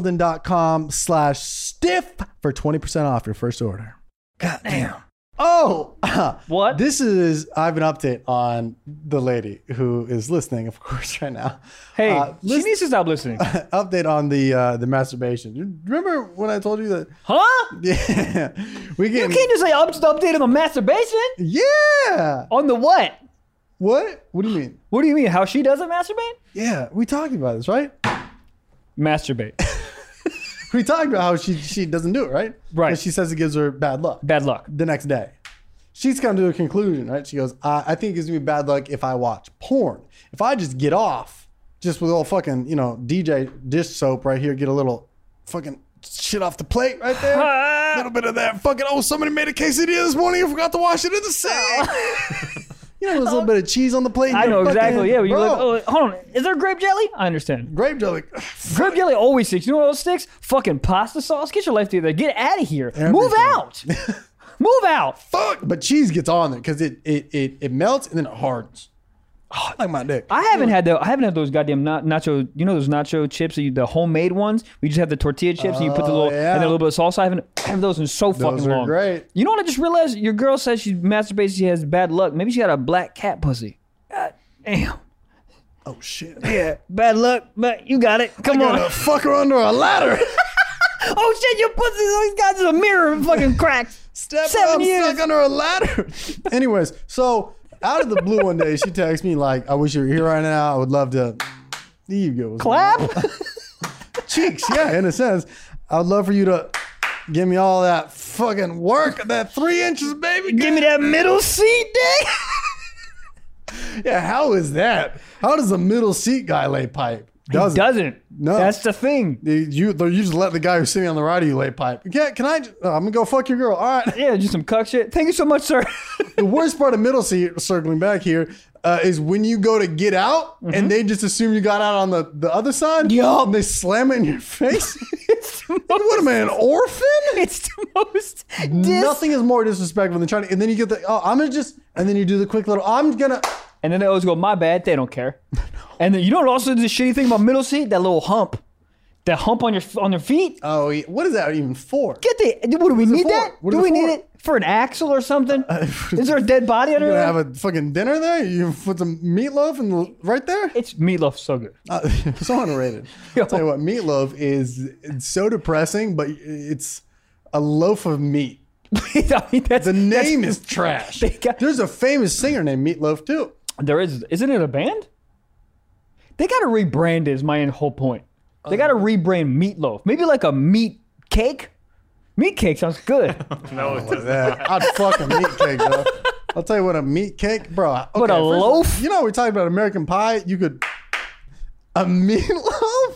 mackweldon.com/stiff for 20% off your first order. God damn. Oh, what? I have an update on the lady who is listening, of course, right now. Hey, she needs to stop listening. Update on the masturbation. Remember when I told you that? Huh? Yeah. You can't just say, I'm just updating on masturbation? Yeah. On the what? What? What do you mean? What do you mean? How she doesn't masturbate? Yeah, we talked about this, right? Masturbate. We talked about how she doesn't do it, right? Right. She says it gives her bad luck. Bad luck. The next day. She's come to a conclusion, right? She goes, I think it gives me bad luck if I watch porn. If I just get off, just with a little fucking, DJ dish soap right here, get a little fucking shit off the plate right there. A little bit of that fucking, somebody made a quesadilla this morning. I forgot to wash it in the sink. There's a little bit of cheese on the plate. I know exactly. Yeah, you're like, hold on. Is there grape jelly? I understand. Grape jelly. Grape jelly always sticks. You know what else sticks? Fucking pasta sauce. Get your life together. Get out of here. Everything. Move out. Move out. Fuck. But cheese gets on there because it melts and then it hardens. Oh, like my dick. I haven't had those goddamn nacho. You know those nacho chips, the homemade ones. We just have the tortilla chips and you put the little and then a little bit of salsa. I haven't had those in so fucking long. Those are great. You know what I just realized? Your girl says she masturbates. She has bad luck. Maybe she got a black cat pussy. God damn. Oh shit. Yeah, bad luck, but you got it. Come on. Gonna fuck her under a ladder. Oh shit, your pussy always got a mirror fucking cracked. 7 years. Stuck under a ladder. Anyways, so out of the blue one day, she texts me like, I wish you were here right now. I would love to. There you go. Clap? Cheeks, yeah, in a sense. I would love for you to give me all that fucking work, that 3 inches, baby. Give me that middle seat, dick. Yeah, how is that? How does a middle seat guy lay pipe? Doesn't. No. That's the thing. You just let the guy who's sitting on the right of you lay pipe. Can I? I'm gonna go fuck your girl. All right. Yeah, just some cuck shit. Thank you so much, sir. The worst part of middle seat, circling back here, is when you go to get out and they just assume you got out on the other side. Yup. And they slam it in your face. It's the most, What am I, an orphan? it's the most Nothing is more disrespectful than trying to, and then you get I'm gonna just, and then you do the quick little, I'm gonna. And then they always go, my bad. They don't care. And then you know what also the shitty thing about middle seat? That little hump. That hump on your feet. Oh, what is that even for? What do we need for? that? What Do is we it need for? it for an axle or something? Is there a dead body under You gonna there? have a fucking dinner there? You put some meatloaf right there? It's meatloaf so good. So underrated. I'll tell you what, meatloaf is so depressing, but it's a loaf of meat. I mean, The name is trash. They got- There's a famous singer named Meatloaf too. There is. Isn't it a band? They got to rebrand. Is my whole point. They got to rebrand Meatloaf. Maybe like a meat cake. Meat cake sounds good. No, it doesn't. Yeah, I'd fuck a meat cake, bro. I'll tell you what, a meat cake, bro. Okay, But a loaf? You know, we talked about American Pie. You could a meatloaf,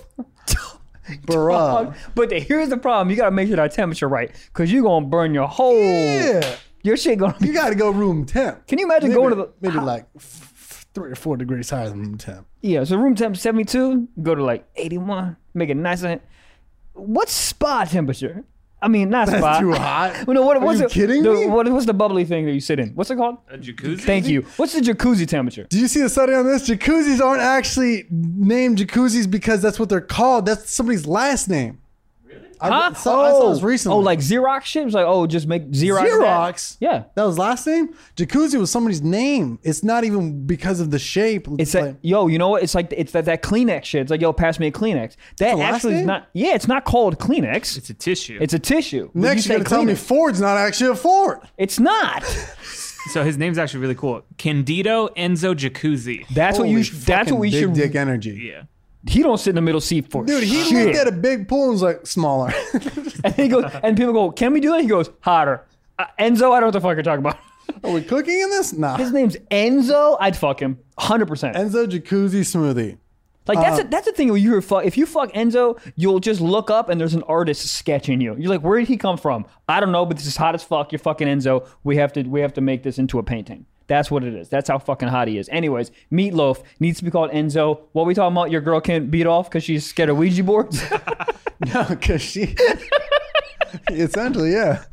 bro. But here's the problem. You got to make sure that temperature right, because you're gonna burn your whole. Yeah, Your shit gonna. you got to go room temp. Can you imagine Maybe- going to the maybe like 3 or 4 degrees higher than room temp? Yeah, so room temp 72, go to like 81, make it nice and what's spa temperature? I mean, not spa. That's too hot. No, Are you kidding me? What's the bubbly thing that you sit in? What's it called? A jacuzzi? Thank you. What's the jacuzzi temperature? Did you see the study on this? Jacuzzis aren't actually named jacuzzis because that's what they're called. That's somebody's last name. I saw this recently. Oh, like Xerox shit? It was like, oh, just make Xerox. Xerox? Yeah. That was last name? Jacuzzi was somebody's name. It's not even because of the shape. It's like, yo, you know what? It's like, it's that Kleenex shit. It's like, yo, pass me a Kleenex. That actually is not, it's not called Kleenex. It's a tissue. It's a tissue. Next, you're going to tell me Ford's not actually a Ford. It's not. So his name's actually really cool. Candido Enzo Jacuzzi. That's what we big should. dick energy. Yeah. He don't sit in the middle seat for Dude, he shit. looked at a big pool and was like, smaller. And he goes, and people go, can we do that? He goes, hotter. Enzo, I don't know what the fuck you're talking about. Are we cooking in this? Nah. His name's Enzo. I'd fuck him 100%. Enzo Jacuzzi Smoothie. Like that's the thing. When you fuck, if you fuck Enzo, you'll just look up and there's an artist sketching you. You're like, where did he come from? I don't know, but this is hot as fuck. You're fucking Enzo. We have to make this into a painting. That's what it is. That's how fucking hot he is. Anyways, Meatloaf needs to be called Enzo. What are we talking about? Your girl can't beat off because she's scared of Ouija boards? No, because she... essentially, yeah.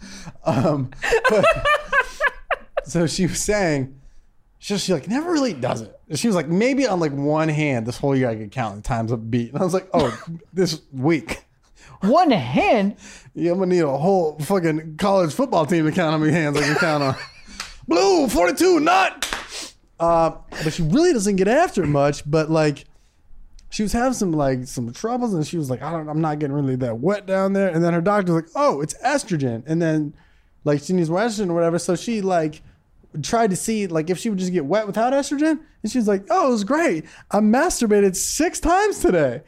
So she was saying, she like never really does it. She was like, maybe on like one hand this whole year I could count the times I've beat. And I was like, oh, this week. One hand? Yeah, I'm going to need a whole fucking college football team to count how many hands I can count on. Blue, 42, nut. But she really doesn't get after it much. But like, she was having some troubles, and she was like, I'm not getting really that wet down there. And then her doctor was like, oh, it's estrogen. And then like she needs more estrogen or whatever. So she like tried to see like if she would just get wet without estrogen. And she was like, oh, it was great. I masturbated 6 times today.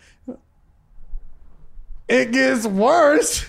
It gets worse.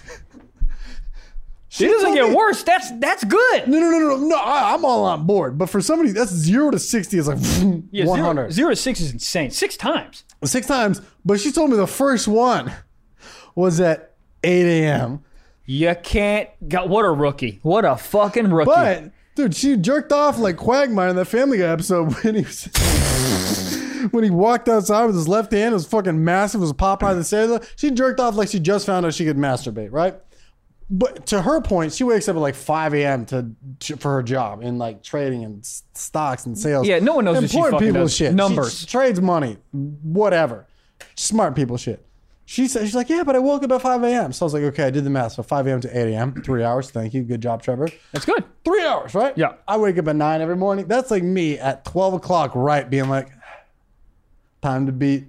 It doesn't get worse. That's good. No. I'm all on board. But for somebody, that's 0 to 60 is like 100. 0 to 6 is insane. 6 times. 6 times. But she told me the first one was at 8 a.m. You can't. God, what a rookie. What a fucking rookie. But, dude, she jerked off like Quagmire in that Family Guy episode when he was... when he walked outside with his left hand, it was fucking massive. It was Popeye the Sailor. She jerked off like she just found out she could masturbate, right? But to her point, she wakes up at like 5 a.m. for her job in like trading and stocks and sales. Yeah, no one knows what she fucking people does. shit. Numbers. She trades money, whatever. Smart people shit. She's like, yeah, but I woke up at 5 a.m. So I was like, okay, I did the math. So 5 a.m. to 8 a.m., 3 hours. Thank you. Good job, Trevor. That's good. 3 hours, right? Yeah. I wake up at 9 every morning. That's like me at 12 o'clock, right, being like, time to beat.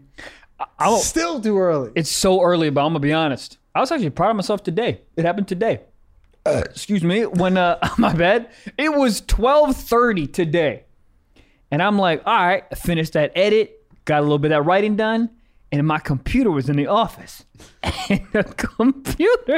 Still too early. It's so early, but I'm going to be honest. I was actually proud of myself today. It happened today. Excuse me. When, my bad, it was 12:30 today. And I'm like, all right, I finished that edit, got a little bit of that writing done, and my computer was in the office. And the computer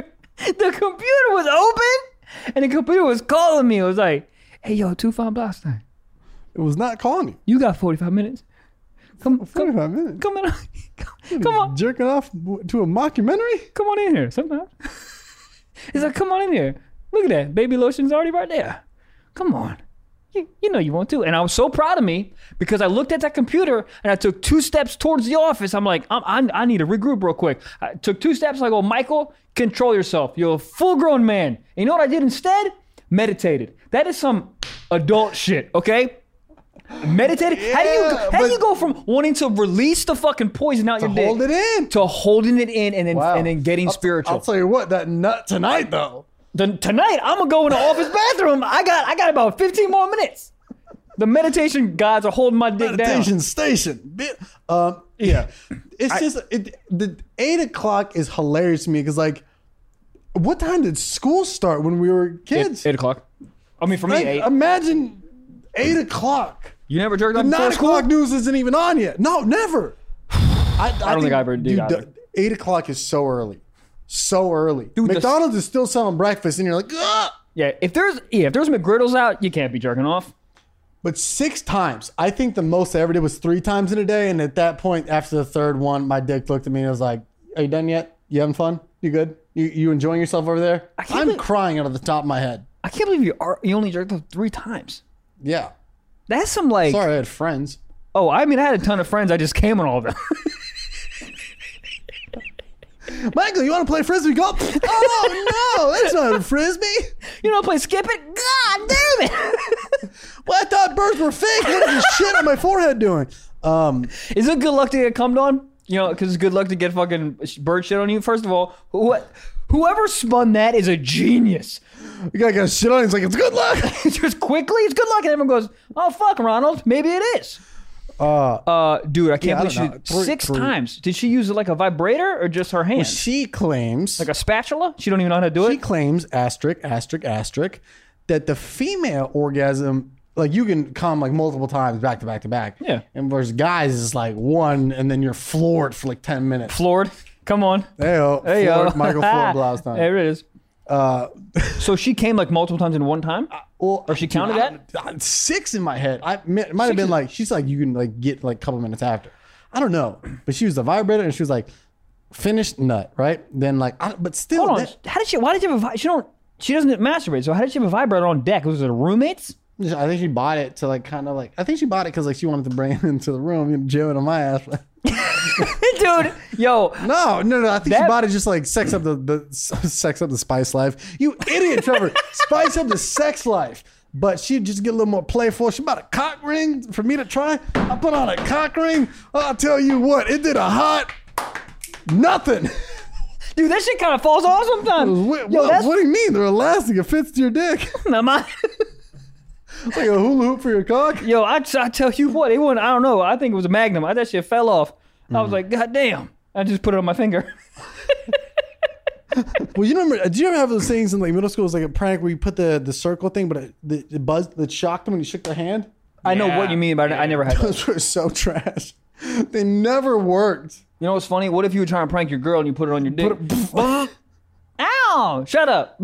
was open, and the computer was calling me. It was like, hey, yo, 2-5 blocks time. It was not calling you. You got 45 minutes. Come 45 minutes. Come on. Come on. Jerking off to a mockumentary? Come on in here sometimes. He's like, come on in here. Look at that. Baby lotion's already right there. Come on. You know you want to. And I was so proud of me because I looked at that computer and I took 2 steps towards the office. I'm like, I need to regroup real quick. I took 2 steps. I go, Michael, control yourself. You're a full-grown man. And you know what I did instead? Meditated. That is some adult shit, okay? Meditated. Yeah, how do you go from wanting to release the fucking poison out your dick hold it in to holding it in and then getting spiritual? I'll tell you what, that nut tonight though. Tonight I'm gonna go in the office bathroom. I got about 15 more minutes. The meditation gods are holding my dick meditation down. station. Yeah, it's the 8 o'clock is hilarious to me because like, what time did school start when we were kids? 8 o'clock. I mean, for me, like, 8. Imagine 8 o'clock. You never jerked off The before 9 school? o'clock news isn't even on yet. No, never. I don't think I ever did either. 8 o'clock is so early. So early. Dude, McDonald's is still selling breakfast and you're like, ugh! Yeah, if there's McGriddles out, you can't be jerking off. But 6 times. I think the most I ever did was 3 times in a day. And at that point, after the third one, my dick looked at me and was like, are you done yet? You having fun? You good? You enjoying yourself over there? I'm crying out of the top of my head. I can't believe you only jerked off 3 times. Yeah. That's some like... Sorry, I had friends. Oh, I mean, I had a ton of friends. I just came on all of them. Michael, you want to play frisbee golf? Oh no, that's not a frisbee. You don't play skip it? God damn it! Well, I thought birds were fake. What is this shit on my forehead doing? Is it good luck to get cummed on? You know, because it's good luck to get fucking bird shit on you. First of all, whoever spun that is a genius. You gotta get shit on. He's like, it's good luck. Just quickly, it's good luck, and everyone goes, "Oh fuck, Ronald, maybe it is." Dude, I can't believe she 6 times. Did she use it like a vibrator or just her hand? Well, she claims like a spatula. She don't even know how to do it. She claims asterisk that the female orgasm, like you can come like multiple times back to back to back. Yeah. And versus guys is like one, and then you're floored for like 10 minutes. Floored. Come on. Hey-o. Hey yo. Michael Floored Blaustein. There it is. So she came like multiple times in one time? Well, or she counted that? 6 in my head. It might have been like, she's like, you can like get like a couple minutes after. I don't know. But she was the vibrator and she was like, finished nut, right? Then like, but still. Hold on. How did she, why did she have a, she doesn't masturbate. So how did she have a vibrator on deck? Was it her roommates? I think she bought it to like kind of like, I think she bought it because like she wanted to bring it into the room and jam it on my ass. Dude, yo. No. I think she bought it just like sex up the spice life. You idiot, Trevor. Spice up the sex life. But she'd just get a little more playful. She bought a cock ring for me to try. I put on a cock ring. I'll tell you what, it did a hot nothing. Dude, that shit kind of falls off sometimes. What do you mean? They're elastic. It fits to your dick. No, Like a hula hoop for your cock? Yo, I tell you what, it wasn't, I don't know. I think it was a Magnum. That shit fell off. I was like, God damn. I just put it on my finger. Well, you remember, did you ever have those things in like middle school? It was like a prank where you put the circle thing, but it buzzed, it shocked them when you shook their hand? I know what you mean, but I never had those. Those were so trash. They never worked. You know what's funny? What if you were trying to prank your girl and you put it on your dick? Ow! Shut up.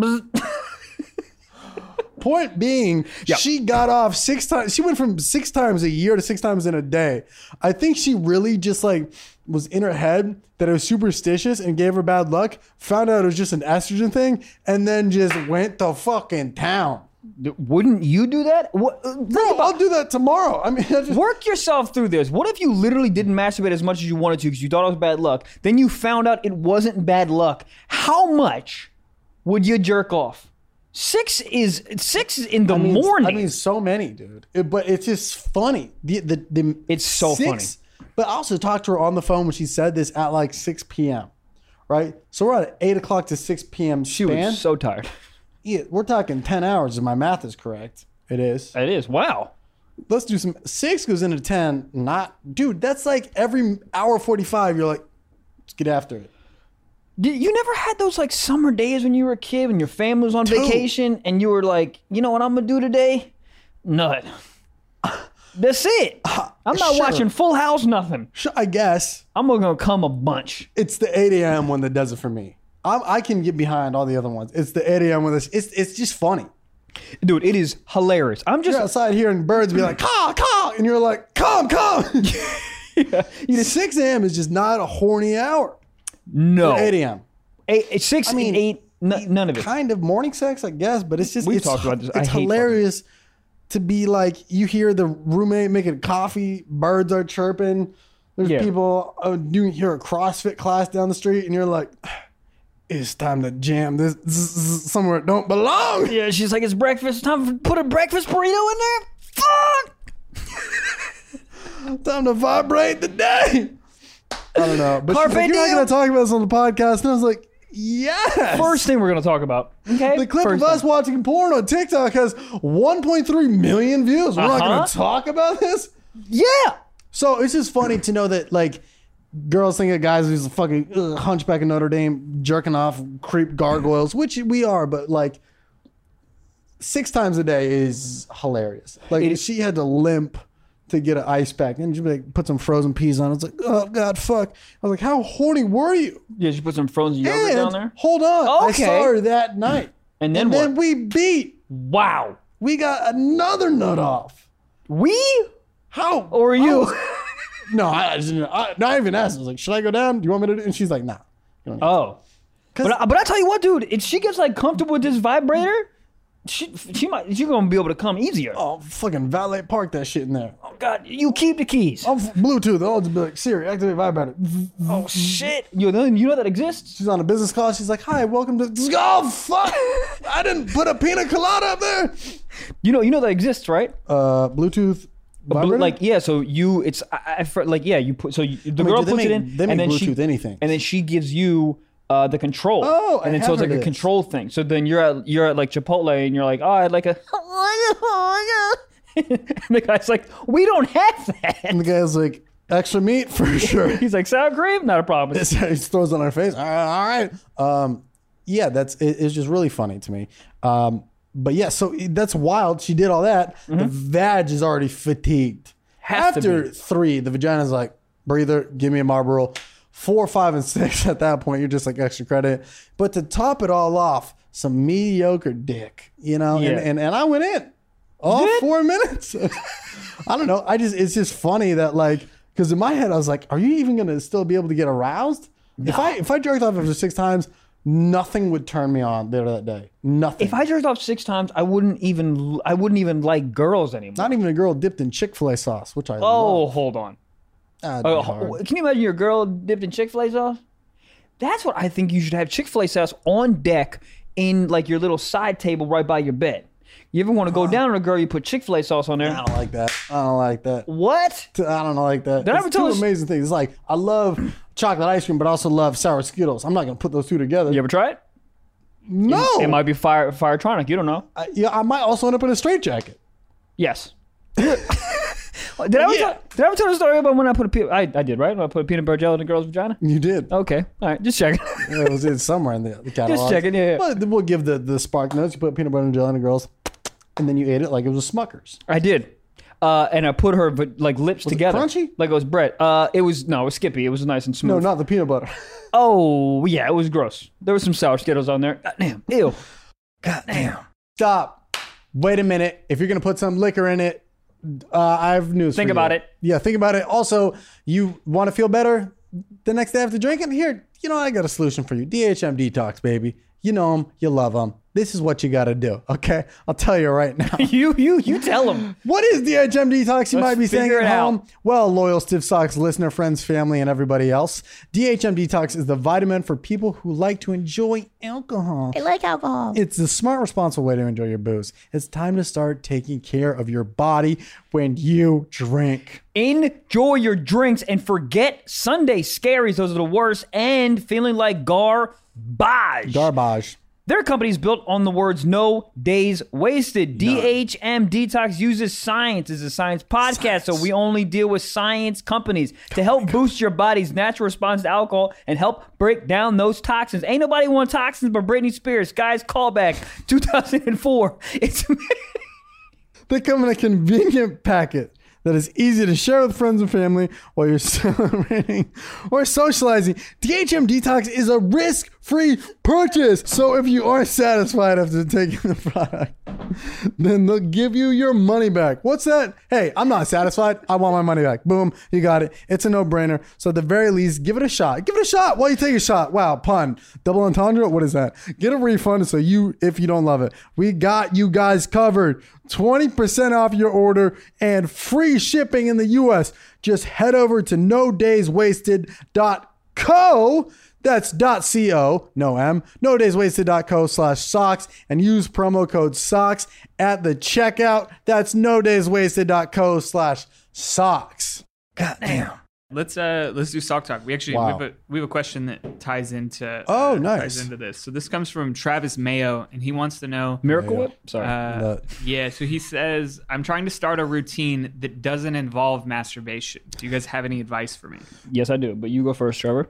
Point being, she got off 6 times. She went from 6 times a year to 6 times in a day. I think she really just like was in her head that it was superstitious and gave her bad luck. Found out it was just an estrogen thing, and then just went to fucking town. Wouldn't you do that? I'll do that tomorrow. I mean, work yourself through this. What if you literally didn't masturbate as much as you wanted to because you thought it was bad luck? Then you found out it wasn't bad luck. How much would you jerk off? 6 is in the morning. I mean, so many, dude. But it's just funny. It's so funny. But I also talked to her on the phone when she said this at like 6 p.m. Right? So we're at 8 o'clock to 6 p.m. She was so tired. Yeah, we're talking 10 hours if my math is correct. It is. It is. Wow. Let's do some. 6 goes into 10. Dude, that's like every hour 45. You're like, let's get after it. You never had those like summer days when you were a kid and your family was on vacation and you were like, you know what I'm gonna do today? Nut. That's it. I'm not watching Full House, nothing. I guess. I'm gonna come a bunch. It's the 8 a.m. one that does it for me. I can get behind all the other ones. It's the 8 a.m. when it's just funny. Dude, it is hilarious. You're outside hearing birds be like, caw, caw, and you're like, come. Yeah. 6 a.m. is just not a horny hour. No. 8 a.m. 6 and 8, none of it. Kind of morning sex, I guess, but it's just We've talked about this. It's hilarious to be like, you hear the roommate making coffee, birds are chirping. There's people you hear a CrossFit class down the street, and you're like, it's time to jam this somewhere it don't belong. Yeah, she's like, it's breakfast. It's time to put a breakfast burrito in there. Fuck. Time to vibrate the day. I don't know. But she's like, you're not going to talk about this on the podcast. And I was like, yes. First thing we're going to talk about. Okay. The clip of us watching porn on TikTok has 1.3 million views. We're not going to talk about this? Yeah. So it's just funny to know that, like, girls think of guys who's a fucking hunchback of Notre Dame jerking off creep gargoyles, which we are, but, like, 6 times a day is hilarious. Like, she had to limp to get an ice pack, and she like put some frozen peas on. I was like, oh God, fuck. I was like, how horny were you? Yeah, she put some frozen yogurt down there. Hold on, okay. I saw her that night, and then we beat. Wow, we got another nut off. How? Or you? No, I not even asked. I was like, should I go down? Do you want me to do? And she's like, nah. But I tell you what, dude, if she gets like comfortable with this vibrator, She's gonna be able to come easier. Oh, fucking valet park that shit in there. Oh God, you keep the keys. Oh, Bluetooth. I'll just be like, Siri, activate vibrator. Oh shit. You know that exists? She's on a business call. She's like, hi, welcome to. Oh fuck! I didn't put a pina colada up there. You know that exists, right? Bluetooth. Vibrator? So you you put the girl puts it in, they make and then Bluetooth anything, and then she gives you the control. Oh, and then so it's like a control thing. So then you're at like Chipotle and you're like, oh, I'd like a. And the guy's like, we don't have that. And the guy's like, extra meat for sure. He's like, sour cream, not a problem. He throws it on her face. All right. Yeah, it's just really funny to me. But yeah, so that's wild. She did all that. Mm-hmm. The vag is already fatigued. After 3, the vagina's like, breather, give me a Marlboro. 4, 5, and 6 at that point, you're just like extra credit. But to top it all off, some mediocre dick, Yeah. And I went in all 4 minutes. I don't know. It's just funny that because in my head I was like, are you even gonna still be able to get aroused? No. If I jerked off after 6 times, nothing would turn me on there that day. Nothing. If I jerked off 6 times, I wouldn't even like girls anymore. Not even a girl dipped in Chick-fil-A sauce, which I love. Oh, hold on. Can you imagine your girl dipped in Chick-fil-A sauce? That's what I think you should have. Chick-fil-A sauce on deck in like your little side table right by your bed. You ever want to go down on a girl, you put Chick-fil-A sauce on there. I don't like that. What? I don't like that. Did I ever tell two amazing things. It's like, I love chocolate ice cream, but I also love sour Skittles. I'm not going to put those two together. You ever try it? No. It might be Firetronic. You don't know. I might also end up in a straitjacket. Yes. Did I ever tell the story about when I put I did, right? When I put peanut butter jelly in a girl's vagina? You did. Okay. All right. Just checking. Yeah, it was in somewhere in the catalog. Just checking, yeah. But we'll give the spark notes. You put peanut butter and jelly in a girl's, and then you ate it like it was a Smucker's. I did. And I put her lips together. Was it crunchy? Like it was bread. It was Skippy. It was nice and smooth. No, not the peanut butter. Oh, yeah. It was gross. There was some sour Skittles on there. God damn. Ew. God damn. Stop. Wait a minute. If you're going to put some liquor in it, I have news for you. Think about it. Yeah, think about it. Also, you want to feel better the next day after drinking? Here, I got a solution for you. DHM Detox, baby. You know them. You love them. This is what you got to do, okay? I'll tell you right now. You tell them. What is DHM Detox? You might be saying at home. Out. Well, loyal Stiff Socks listener, friends, family, and everybody else. DHM Detox is the vitamin for people who like to enjoy alcohol. I like alcohol. It's the smart, responsible way to enjoy your booze. It's time to start taking care of your body when you drink. Enjoy your drinks and forget Sunday scaries. Those are the worst. And feeling like garbage. Their company is built on the words no days wasted. DHM Detox uses science. It's a science podcast, so we only deal with science companies to help boost your body's natural response to alcohol and help break down those toxins. Ain't nobody want toxins but Britney Spears. Guys, call back 2004. They come in a convenient packet that is easy to share with friends and family while you're celebrating or socializing. DHM Detox is a risk-free purchase. So if you are satisfied after taking the product, then they'll give you your money back. What's that? Hey, I'm not satisfied. I want my money back. Boom, you got it. It's a no-brainer. So at the very least, give it a shot. Give it a shot while you take a shot. Wow, pun. Double entendre? What is that? Get a refund if you don't love it. We got you guys covered. 20% off your order and free shipping in the US. Just head over to nodayswasted.co. That's .co, no M, nodayswasted.co/socks and use promo code SOCKS at the checkout. That's nodayswasted.co/socks. God damn. Let's do sock talk. We actually we have a question that ties into nice. ties into this. So this comes from Travis Mayo, and he wants to know Miracle Whip. Sorry. Yeah. So he says, I'm trying to start a routine that doesn't involve masturbation. Do you guys have any advice for me? Yes, I do. But you go first, Trevor.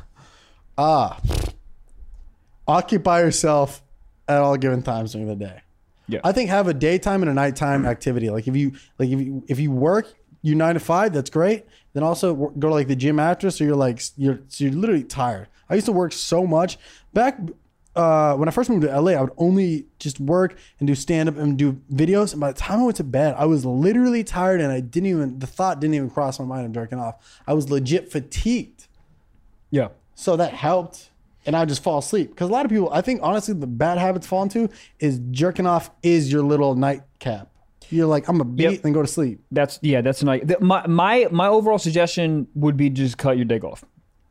Occupy yourself at all given times during the day. Yeah. I think have a daytime and a nighttime activity. Like if you work your 9 to 5, that's great. Then also go to like the gym after, so you're literally tired. I used to work so much back when I first moved to LA. I would only just work and do stand up and do videos. And by the time I went to bed, I was literally tired, and the thought didn't even cross my mind of jerking off. I was legit fatigued. Yeah. So that helped. and I just fall asleep. Because a lot of people, I think honestly, the bad habits fall into is jerking off is your little nightcap. You're like, I'm a beat and go to sleep. That's nice. My overall suggestion would be just cut your dick off.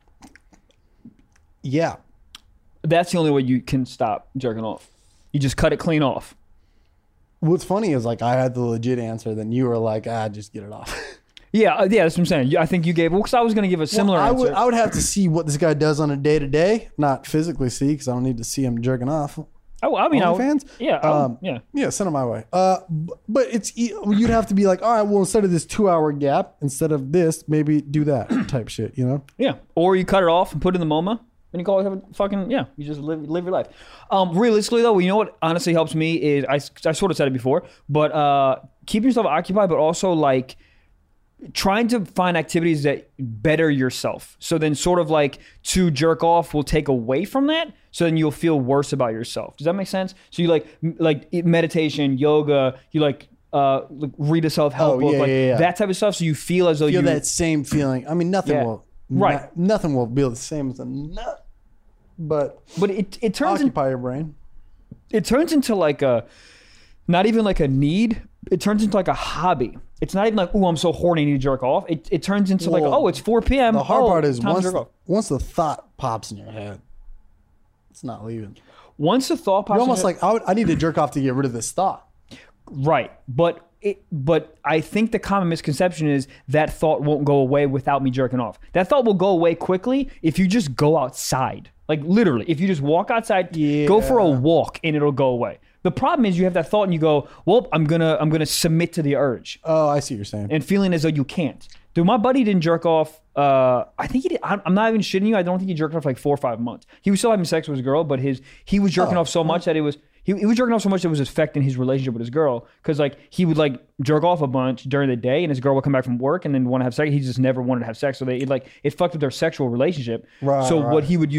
Yeah. That's the only way you can stop jerking off. You just cut it clean off. What's funny is like I had the legit answer, then you were like, just get it off. Yeah, that's what I'm saying. I think you gave. Well, because I was going to give a similar answer. I would have to see what this guy does on a day to day, not physically see, because I don't need to see him jerking off. Oh, I mean, fans. Yeah, send it my way. But you'd have to be like, all right, well, instead of this 2-hour gap, instead of this, maybe do that type shit, you know? Yeah, or you cut it off and put it in the MoMA. And you call it fucking, you just live your life. Realistically, though, you know what honestly helps me is, I sort of said it before, but keeping yourself occupied, but also like trying to find activities that better yourself. So then sort of like to jerk off will take away from that. So then you'll feel worse about yourself. Does that make sense? So you like meditation, yoga, you read a self-help book, that type of stuff. So you feel as though you feel that same feeling. I mean, nothing will. Right. Nothing will be the same as a nut. But it turns occupy your brain. It turns into like a, not even like a need. It turns into like a hobby. It's not even like, oh, I'm so horny, I need to jerk off. It turns into like, oh, it's 4 p.m. The hard part is once the thought pops in your head, it's not leaving. Once the thought pops, you're almost like, I need to jerk off to get rid of this thought. Right, but I think the common misconception is that thought won't go away without me jerking off. That thought will go away quickly if you just go outside. Like literally, if you just walk outside, go for a walk, and it'll go away. The problem is you have that thought and you go, well, I'm gonna submit to the urge. Oh, I see what you're saying. And feeling as though you can't. Dude, my buddy didn't jerk off. I think he did. I'm not even shitting you. I don't think he jerked off like 4 or 5 months. He was still having sex with his girl, but he was jerking off so much that it was. He was jerking off so much that it was affecting his relationship with his girl. Because like he would like jerk off a bunch during the day, and his girl would come back from work and then want to have sex. He just never wanted to have sex, so it fucked with their sexual relationship. Right. So what he would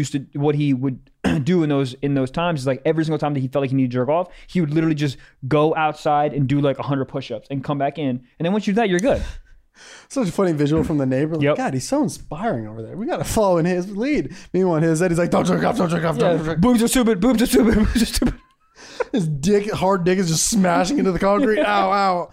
do in those times is like every single time that he felt like he needed to jerk off, he would literally just go outside and do like 100 push-ups and come back in, and then once you do that, you're good. Such a funny visual from the neighbor. Like, God, he's so inspiring over there. We got to follow in his lead. Meanwhile, in his head, he's like, don't jerk off, don't jerk off, don't jerk off. Boobs are stupid, boobs are stupid, boobs are stupid. His hard dick is just smashing into the concrete. Ow,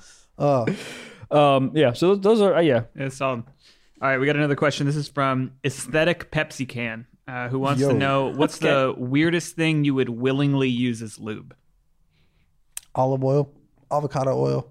ow. Yeah, so those are, Yeah, solid. All right, we got another question. This is from Aesthetic Pepsi Can, who wants to know, what's the weirdest thing you would willingly use as lube? Olive oil, avocado oil.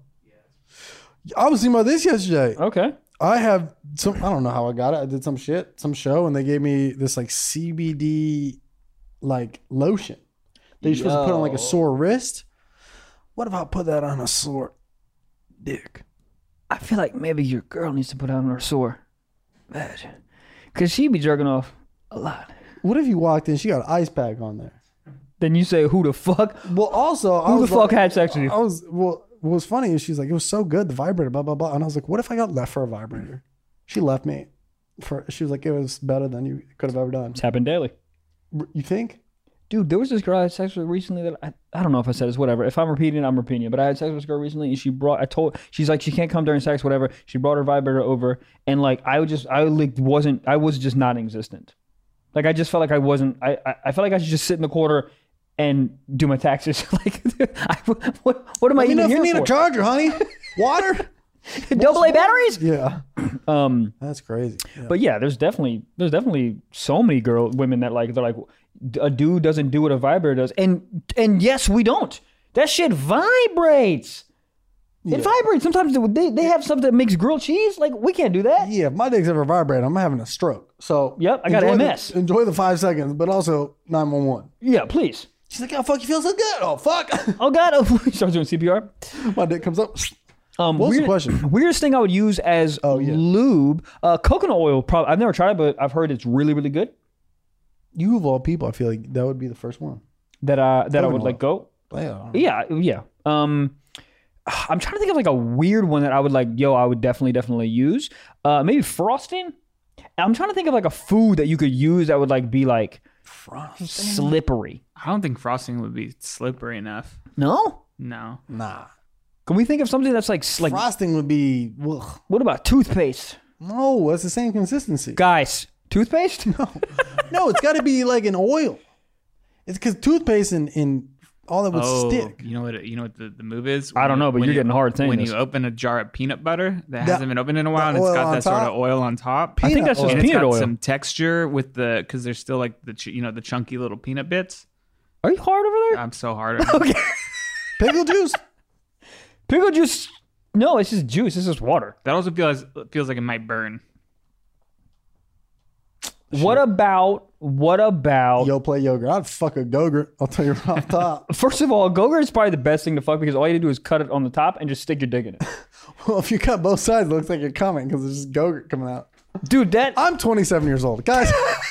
I was thinking about this yesterday. Okay. I have I don't know how I got it. I did some show, and they gave me this like CBD like lotion that you're supposed to put on like a sore wrist. What if I put that on a sore dick? I feel like maybe your girl needs to put on her sore veg, because she be jerking off a lot. What if you walked in, she got an ice pack on there? Then you say, who the fuck? Well, also, who the fuck had sex with you? What was funny is she's like, it was so good, the vibrator, blah, blah, blah. And I was like, what if I got left for a vibrator? She left me. She was like, it was better than you could have ever done. It's happened daily. You think? Dude, there was this girl I had sex with recently that I don't know if I said this, whatever. If I'm repeating it, I'm repeating it. But I had sex with this girl recently, and she's like, she can't come during sex, whatever. She brought her vibrator over, and like, I was just non-existent. Like, I just felt like I wasn't, I felt like I should just sit in the corner and do my taxes. Like, what am I even here for? You need a charger, honey. Water. AA batteries. Yeah. That's crazy. Yeah. But yeah, there's definitely so many women that they're like, a dude doesn't do what a vibrator does, and yes, we don't. That shit vibrates. It vibrates. Sometimes they have something that makes grilled cheese. Like, we can't do that. Yeah, if my dick's ever vibrating, I'm having a stroke. So yep, I got MS. Enjoy the 5 seconds, but also 911. Yeah, please. She's like, oh, fuck, you feel so good. Oh, fuck. Oh, God. Oh, starts doing CPR. My dick comes up. What's the question? Weirdest thing I would use as lube, coconut oil. Probably, I've never tried it, but I've heard it's really, really good. You of all people, I feel like that would be the first one. That I would like go. Yeah. I'm trying to think of like a weird one that I would like, I would definitely use. Maybe frosting. I'm trying to think of like a food that you could use that would like be like frosting? Slippery. I don't think frosting would be slippery enough. No? No. Nah. Can we think of something that's like frosting would be ugh. What about toothpaste? No, it's the same consistency. Guys, Toothpaste? No, it's got to be like an oil. It's because toothpaste in all that would stick. You know what the move is? I don't know, but you're getting hard saying when this. you open a jar of peanut butter that hasn't been opened in a while, and it's oil got on that sort top? of oil on top. I think that's just And peanut it's got oil. some texture with because there's still like the chunky little peanut bits. Are you hard over there? I'm so hard. Okay. Pickle juice. Pickle juice. No, it's just juice. It's just water. That also feels like it might burn. What about Yoplait yogurt. I'd fuck a Go-Gurt. I'll tell you right off top. First of all, Go-Gurt is probably the best thing to fuck because all you do is cut it on the top and just stick your dick in it. Well, if you cut both sides, it looks like you're coming because there's just Go-Gurt coming out. Dude, I'm 27 years old. Guys,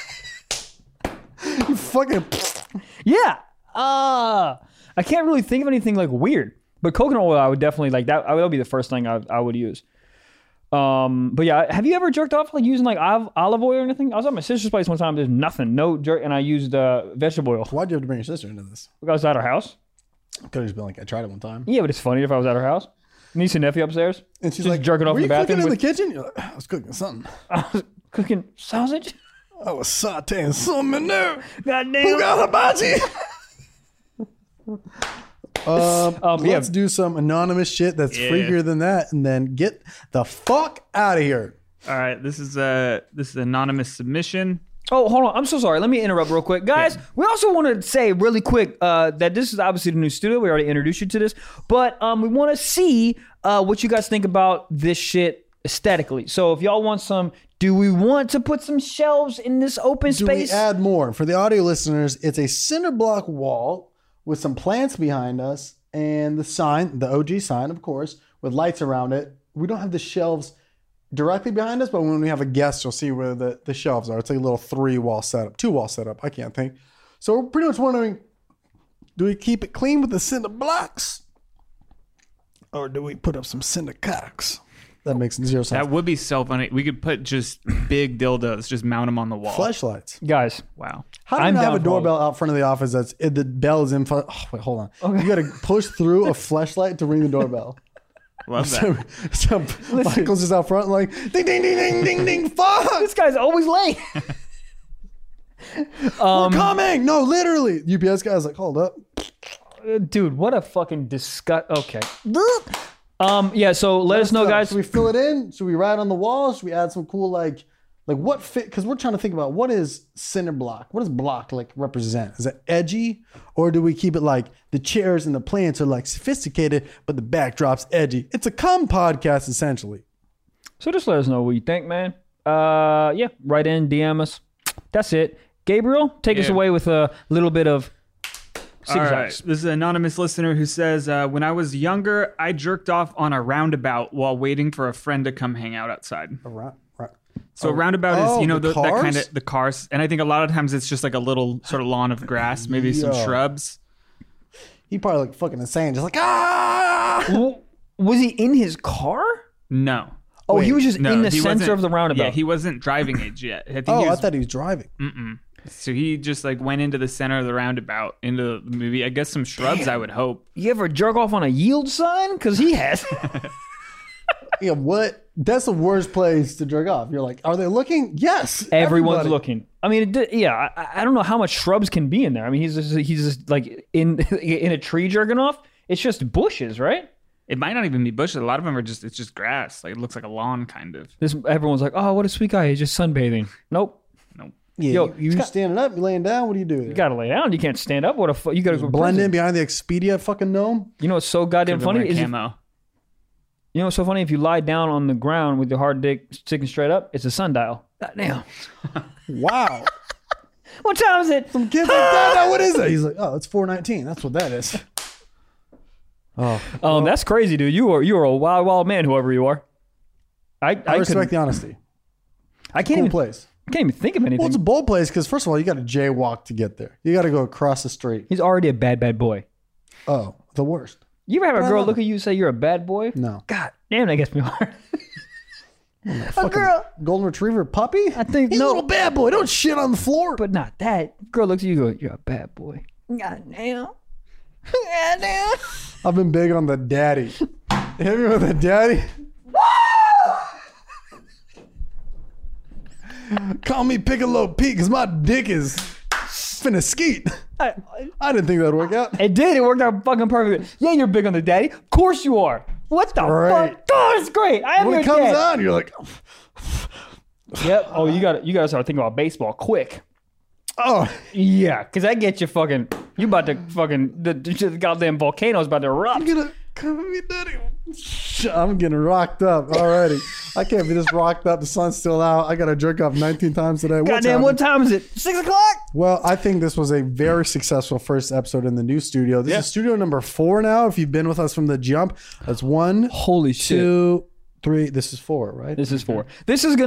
you fucking... Yeah. I can't really think of anything like weird. But coconut oil, I would definitely like that. That would be the first thing I would use. But yeah, have you ever jerked off like using like olive oil or anything? I was at my sister's place one time. There's nothing, no jerk, and I used vegetable oil. Why'd you have to bring your sister into this? I was at her house. Could have just been like, I tried it one time. Yeah, but it's funny if I was at her house. Niece and nephew upstairs. And she's just like, jerking off were in you the bathroom. cooking in the kitchen? You're like, I was cooking something. I was cooking sausage. I was sauteing something in there. God Who damn. got hibachi? Let's do some anonymous shit that's freakier than that, and then get the fuck out of here. All right, this is an anonymous submission. Oh, hold on. I'm so sorry. Let me interrupt real quick. Guys, we also want to say really quick that this is obviously the new studio. We already introduced you to this. But we want to see what you guys think about this shit aesthetically. So if y'all want do we want to put some shelves in this open space? Do we add more? For the audio listeners, it's a cinder block wall with some plants behind us and the sign, the OG sign, of course, with lights around it. We don't have the shelves directly behind us, but when we have a guest, you'll see where the shelves are. It's like a little 2-wall setup. I can't think. So we're pretty much wondering, do we keep it clean with the cinder blocks? Or do we put up some cinder cocks? That makes zero sense. That would be so funny. We could put just big dildos, just mount them on the wall. Flashlights. Guys, Wow. How do you I'm not have down a for doorbell out front of the office the bell is in front? Oh, wait, hold on. Okay. You got to push through a flashlight to ring the doorbell. Love that. So Michael's just out front like, ding, ding, ding, ding, ding, ding, fuck. this guy's always late. We're coming. No, literally. UPS guy's like, hold up. Dude, what a fucking disgust. Okay. Yeah, so let us know, guys. Should we fill it in? Should we write on the wall? Should we add some cool like what fit? Because we're trying to think about what is cinder block. What does block like represent? Is it edgy, or do we keep it like the chairs and the plants are like sophisticated, but the backdrop's edgy? It's a cum podcast essentially. So just let us know what you think, man. Yeah, write in, DM us. That's it. Gabriel, take us away with a little bit of All right. This is an anonymous listener who says, when I was younger, I jerked off on a roundabout while waiting for a friend to come hang out outside. So a roundabout is, that kind of the cars. And I think a lot of times it's just like a little sort of lawn of grass, maybe some shrubs. He probably like fucking insane, just like, ah! Was he in his car? No. Oh, he was just in the center of the roundabout. Yeah, he wasn't driving it yet. I thought he was driving. So he just like went into the center of the roundabout, into the movie. I guess some shrubs, I would hope. You ever jerk off on a yield sign? Because he has. Yeah, what? That's the worst place to jerk off. You're like, are they looking? Yes. Everyone's looking. I mean, I don't know how much shrubs can be in there. I mean, he's just like in a tree jerking off. It's just bushes, right? It might not even be bushes. A lot of them are it's just grass. Like it looks like a lawn, kind of. Everyone's like, oh, what a sweet guy. He's just sunbathing. Nope. Yeah, yo, you standing up, you laying down. What do you do? You gotta lay down. You can't stand up. You gotta go blend in behind the Expedia fucking gnome. You know what's so goddamn funny is camo. You know what's so funny? If you lie down on the ground with your hard dick sticking straight up, it's a sundial. Goddamn. Wow. What time is it? Some kids like that. What is it? He's like, oh, it's 4:19. That's what that is. Oh, that's crazy, dude. You are a wild, wild man, whoever you are. I respect the honesty. I can't even place. I can't even think of anything. Well, it's a bold place because first of all, you got to jaywalk to get there. You got to go across the street. He's already a bad, bad boy. Oh, the worst. You ever have a girl look at you and say you're a bad boy? No. God damn, that gets me hard. A girl, golden retriever puppy. I think he's a little bad boy. Don't shit on the floor. But not that. Girl looks at you and go, you're a bad boy. God damn. God damn. I've been big on the daddy. Hit me with the daddy. Call me Piccolo Pete because my dick is finna skeet. I didn't think that would work out. It did. It worked out fucking perfectly. Yeah, you're big on the daddy. Of course you are. What the fuck? God, it's great. I am when your it comes dad. on, you're like, Yep. Oh, you got to start thinking about baseball quick. oh, Yeah, because that gets you fucking. You about to fucking the goddamn volcano's about to erupt. I'm gonna come with me, daddy. I'm getting rocked up already. I can't be this rocked up. The sun's still out. I gotta jerk off 19 times today. Goddamn, what time is it? 6 o'clock? Well, I think this was a very successful first episode in the new studio. This is studio number 4 now. If you've been with us from the jump, that's 1, Holy shit. 2, 3. This is 4, right? This is 4. This is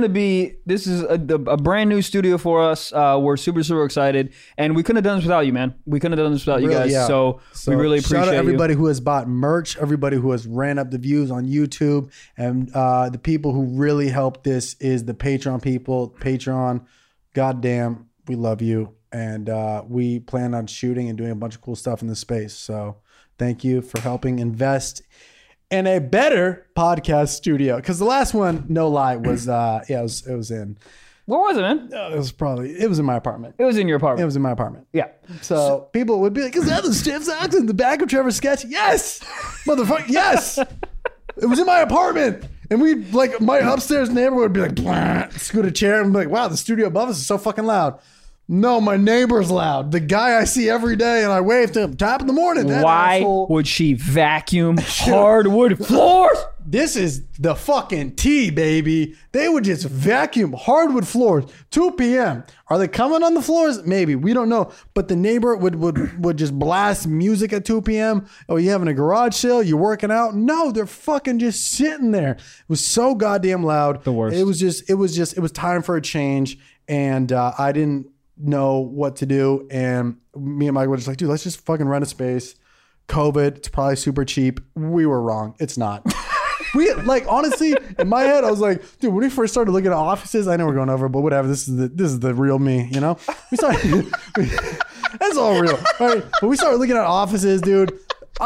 a brand new studio for us. We're super, super excited. And we couldn't have done this without you, man. We couldn't have done this without you guys. Yeah. So we really appreciate shout out everybody you. who has bought merch, everybody who has ran up the views on YouTube, and the people who really helped this is the Patreon people. Patreon, goddamn, we love you. And we plan on shooting and doing a bunch of cool stuff in this space. So thank you for helping invest in a better podcast studio. Because the last one, no lie, was it was in. Where was it, man? It was in my apartment. It was in your apartment. It was in my apartment. Yeah. So people would be like, "Is that the Stiff Socks in the back of Trevor's sketch?" Yes, motherfucker. Yes, it was in my apartment. And we like my upstairs neighbor would be like, "Blah," scoot a chair and be like, "Wow, the studio above us is so fucking loud." No, my neighbor's loud. The guy I see every day and I wave to him top in the morning. That Why asshole. would she vacuum hardwood floors? This is the fucking tea, baby. They would just vacuum hardwood floors. 2 p.m. Are they coming on the floors? Maybe. We don't know. But the neighbor would just blast music at 2 p.m. Oh, you having a garage sale? You working out? No, they're fucking just sitting there. It was so goddamn loud. The worst. It was time for a change. And I didn't know what to do. And me and Mike were just like, dude, let's just fucking rent a space. COVID, it's probably super cheap. We were wrong. It's not. We like honestly in my head I was like, dude, when we first started looking at offices, I know we're going over, but whatever. This is the real me, you know. We started. That's all real, right? But we started looking at offices, dude.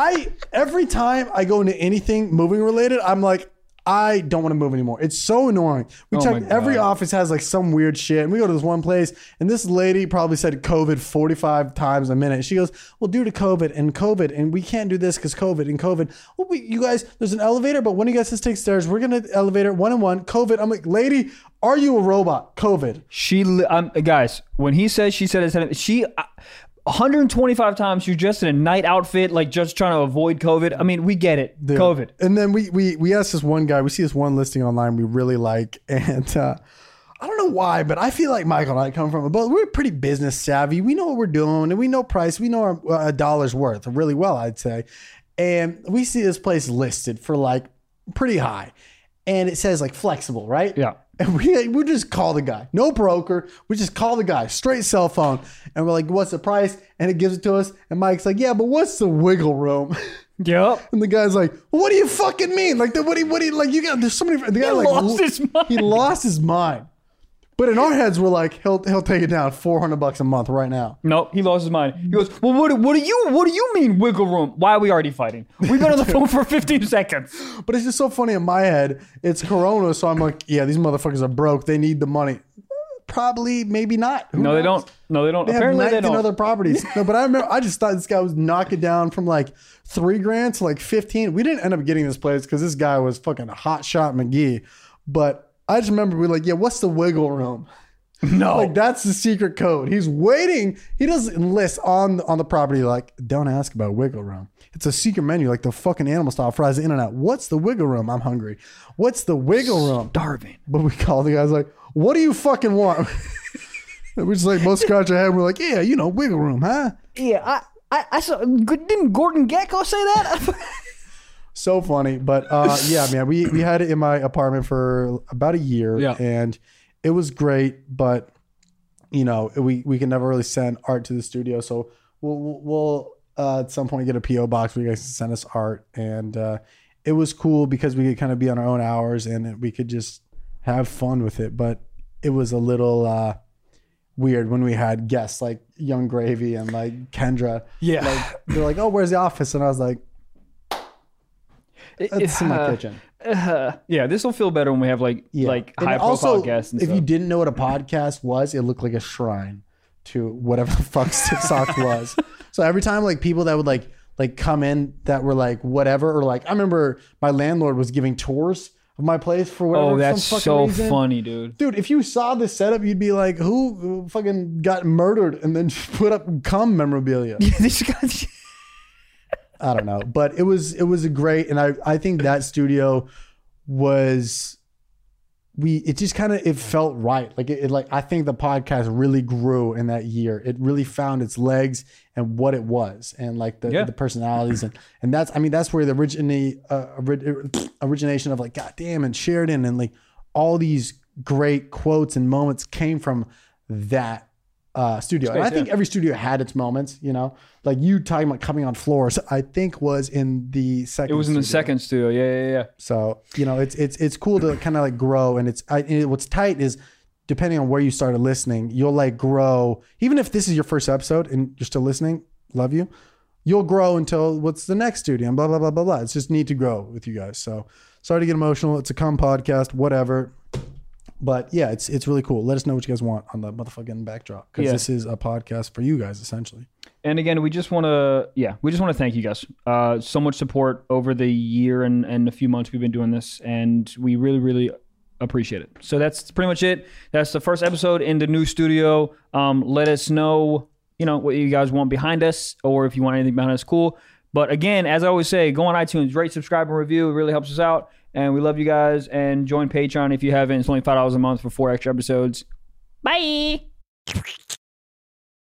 Every time I go into anything moving related, I'm like, I don't want to move anymore. It's so annoying. We check every office has like some weird shit. And we go to this one place and this lady probably said COVID 45 times a minute. She goes, well, due to COVID and we can't do this because COVID and COVID. Well, you guys, there's an elevator, but when you guys just take stairs, we're going to elevator 1 and 1 COVID. I'm like, lady, are you a robot? COVID. Guys, when he says she said it, she 125 times you're just in a night outfit, like just trying to avoid COVID. I mean, we get it. Dude. COVID. And then we asked this one guy, we see this one listing online we really like. And I don't know why, but I feel like Michael and I come from both. We're pretty business savvy. We know what we're doing and we know price. We know our dollar's worth really well, I'd say. And we see this place listed for like pretty high. And it says like flexible, right? Yeah. And we just call the guy. No broker. We just call the guy. Straight cell phone. And we're like, what's the price? And it gives it to us. And Mike's like, yeah, but what's the wiggle room? Yep. And the guy's like, well, what do you fucking mean? Like, what do you like? You got, there's so many. The guy lost his mind. He lost his mind. But in our heads, we're like, he'll take it down $400 a month right now. No, he lost his mind. He goes, well, what do you mean wiggle room? Why are we already fighting? We've been on the phone for 15 seconds. But it's just so funny in my head. It's Corona, so I'm like, yeah, these motherfuckers are broke. They need the money. Probably, maybe not. Who knows? They don't. No, they don't. Apparently, have 19 they don't. other properties. No, but I remember, I just thought this guy was knocking down from like $3,000 to like 15. We didn't end up getting this place because this guy was fucking a hot shot McGee. But I just remember we were like, yeah, what's the wiggle room? No. Like that's the secret code. He's waiting. He doesn't enlist on the property like, don't ask about wiggle room. It's a secret menu like the fucking animal style fries the internet. What's the wiggle room? I'm hungry. What's the wiggle room? Starving. But we call the guys like, what do you fucking want? We just like both scratch our head. We're like, yeah, wiggle room, huh? Yeah, I saw. Didn't Gordon Gekko say that? So funny. But yeah, man, we had it in my apartment for about a year. Yeah. And it was great, but we can never really send art to the studio. So we'll at some point get a PO box where you guys can send us art. And it was cool because we could kind of be on our own hours and we could just have fun with it. But it was a little weird when we had guests like Young Gravy and like Kendra. Yeah. Like, they're like, oh, where's the office? And I was like, it's in my kitchen. Yeah, this will feel better when we have like high profile guests. And if stuff. you didn't know what a podcast was, it looked like a shrine to whatever the fuck TikTok was. So every time like people that would like come in that were like whatever, or like I remember my landlord was giving tours of my place for whatever. Oh, that's some so reason. funny, dude. Dude, if you saw this setup, you'd be like, who fucking got murdered and then just put up cum memorabilia? These guys. I don't know, but it was a great, and I think that studio was, it just kind of, it felt right. Like it like, I think the podcast really grew in that year. It really found its legs and what it was, and like the personalities, and that's, I mean, that's where the origination of like, goddamn, and Sheridan and like all these great quotes and moments came from that studio. And I think every studio had its moments, you know, like you talking about coming on floors, I think was in the second. It was in the second studio. Yeah. So, you know, it's cool to kind of like grow. And what's tight is depending on where you started listening, you'll like grow. Even if this is your first episode and you're still listening, love you. You'll grow until what's the next studio and blah, blah, blah, blah, blah. It's just neat to grow with you guys. So sorry to get emotional. It's a cum podcast, whatever. But yeah, it's really cool. Let us know what you guys want on the motherfucking backdrop, because this is a podcast for you guys essentially. And again, we just want to thank you guys. So much support over the year and a few months we've been doing this, and we really, really appreciate it. So that's pretty much it. That's the first episode in the new studio. Let us know, you know, what you guys want behind us, or if you want anything behind us, cool. But again, as I always say, go on iTunes, rate, subscribe, and review. It really helps us out. And we love you guys. And join Patreon if you haven't. It's only $5 a month for 4 extra episodes. Bye.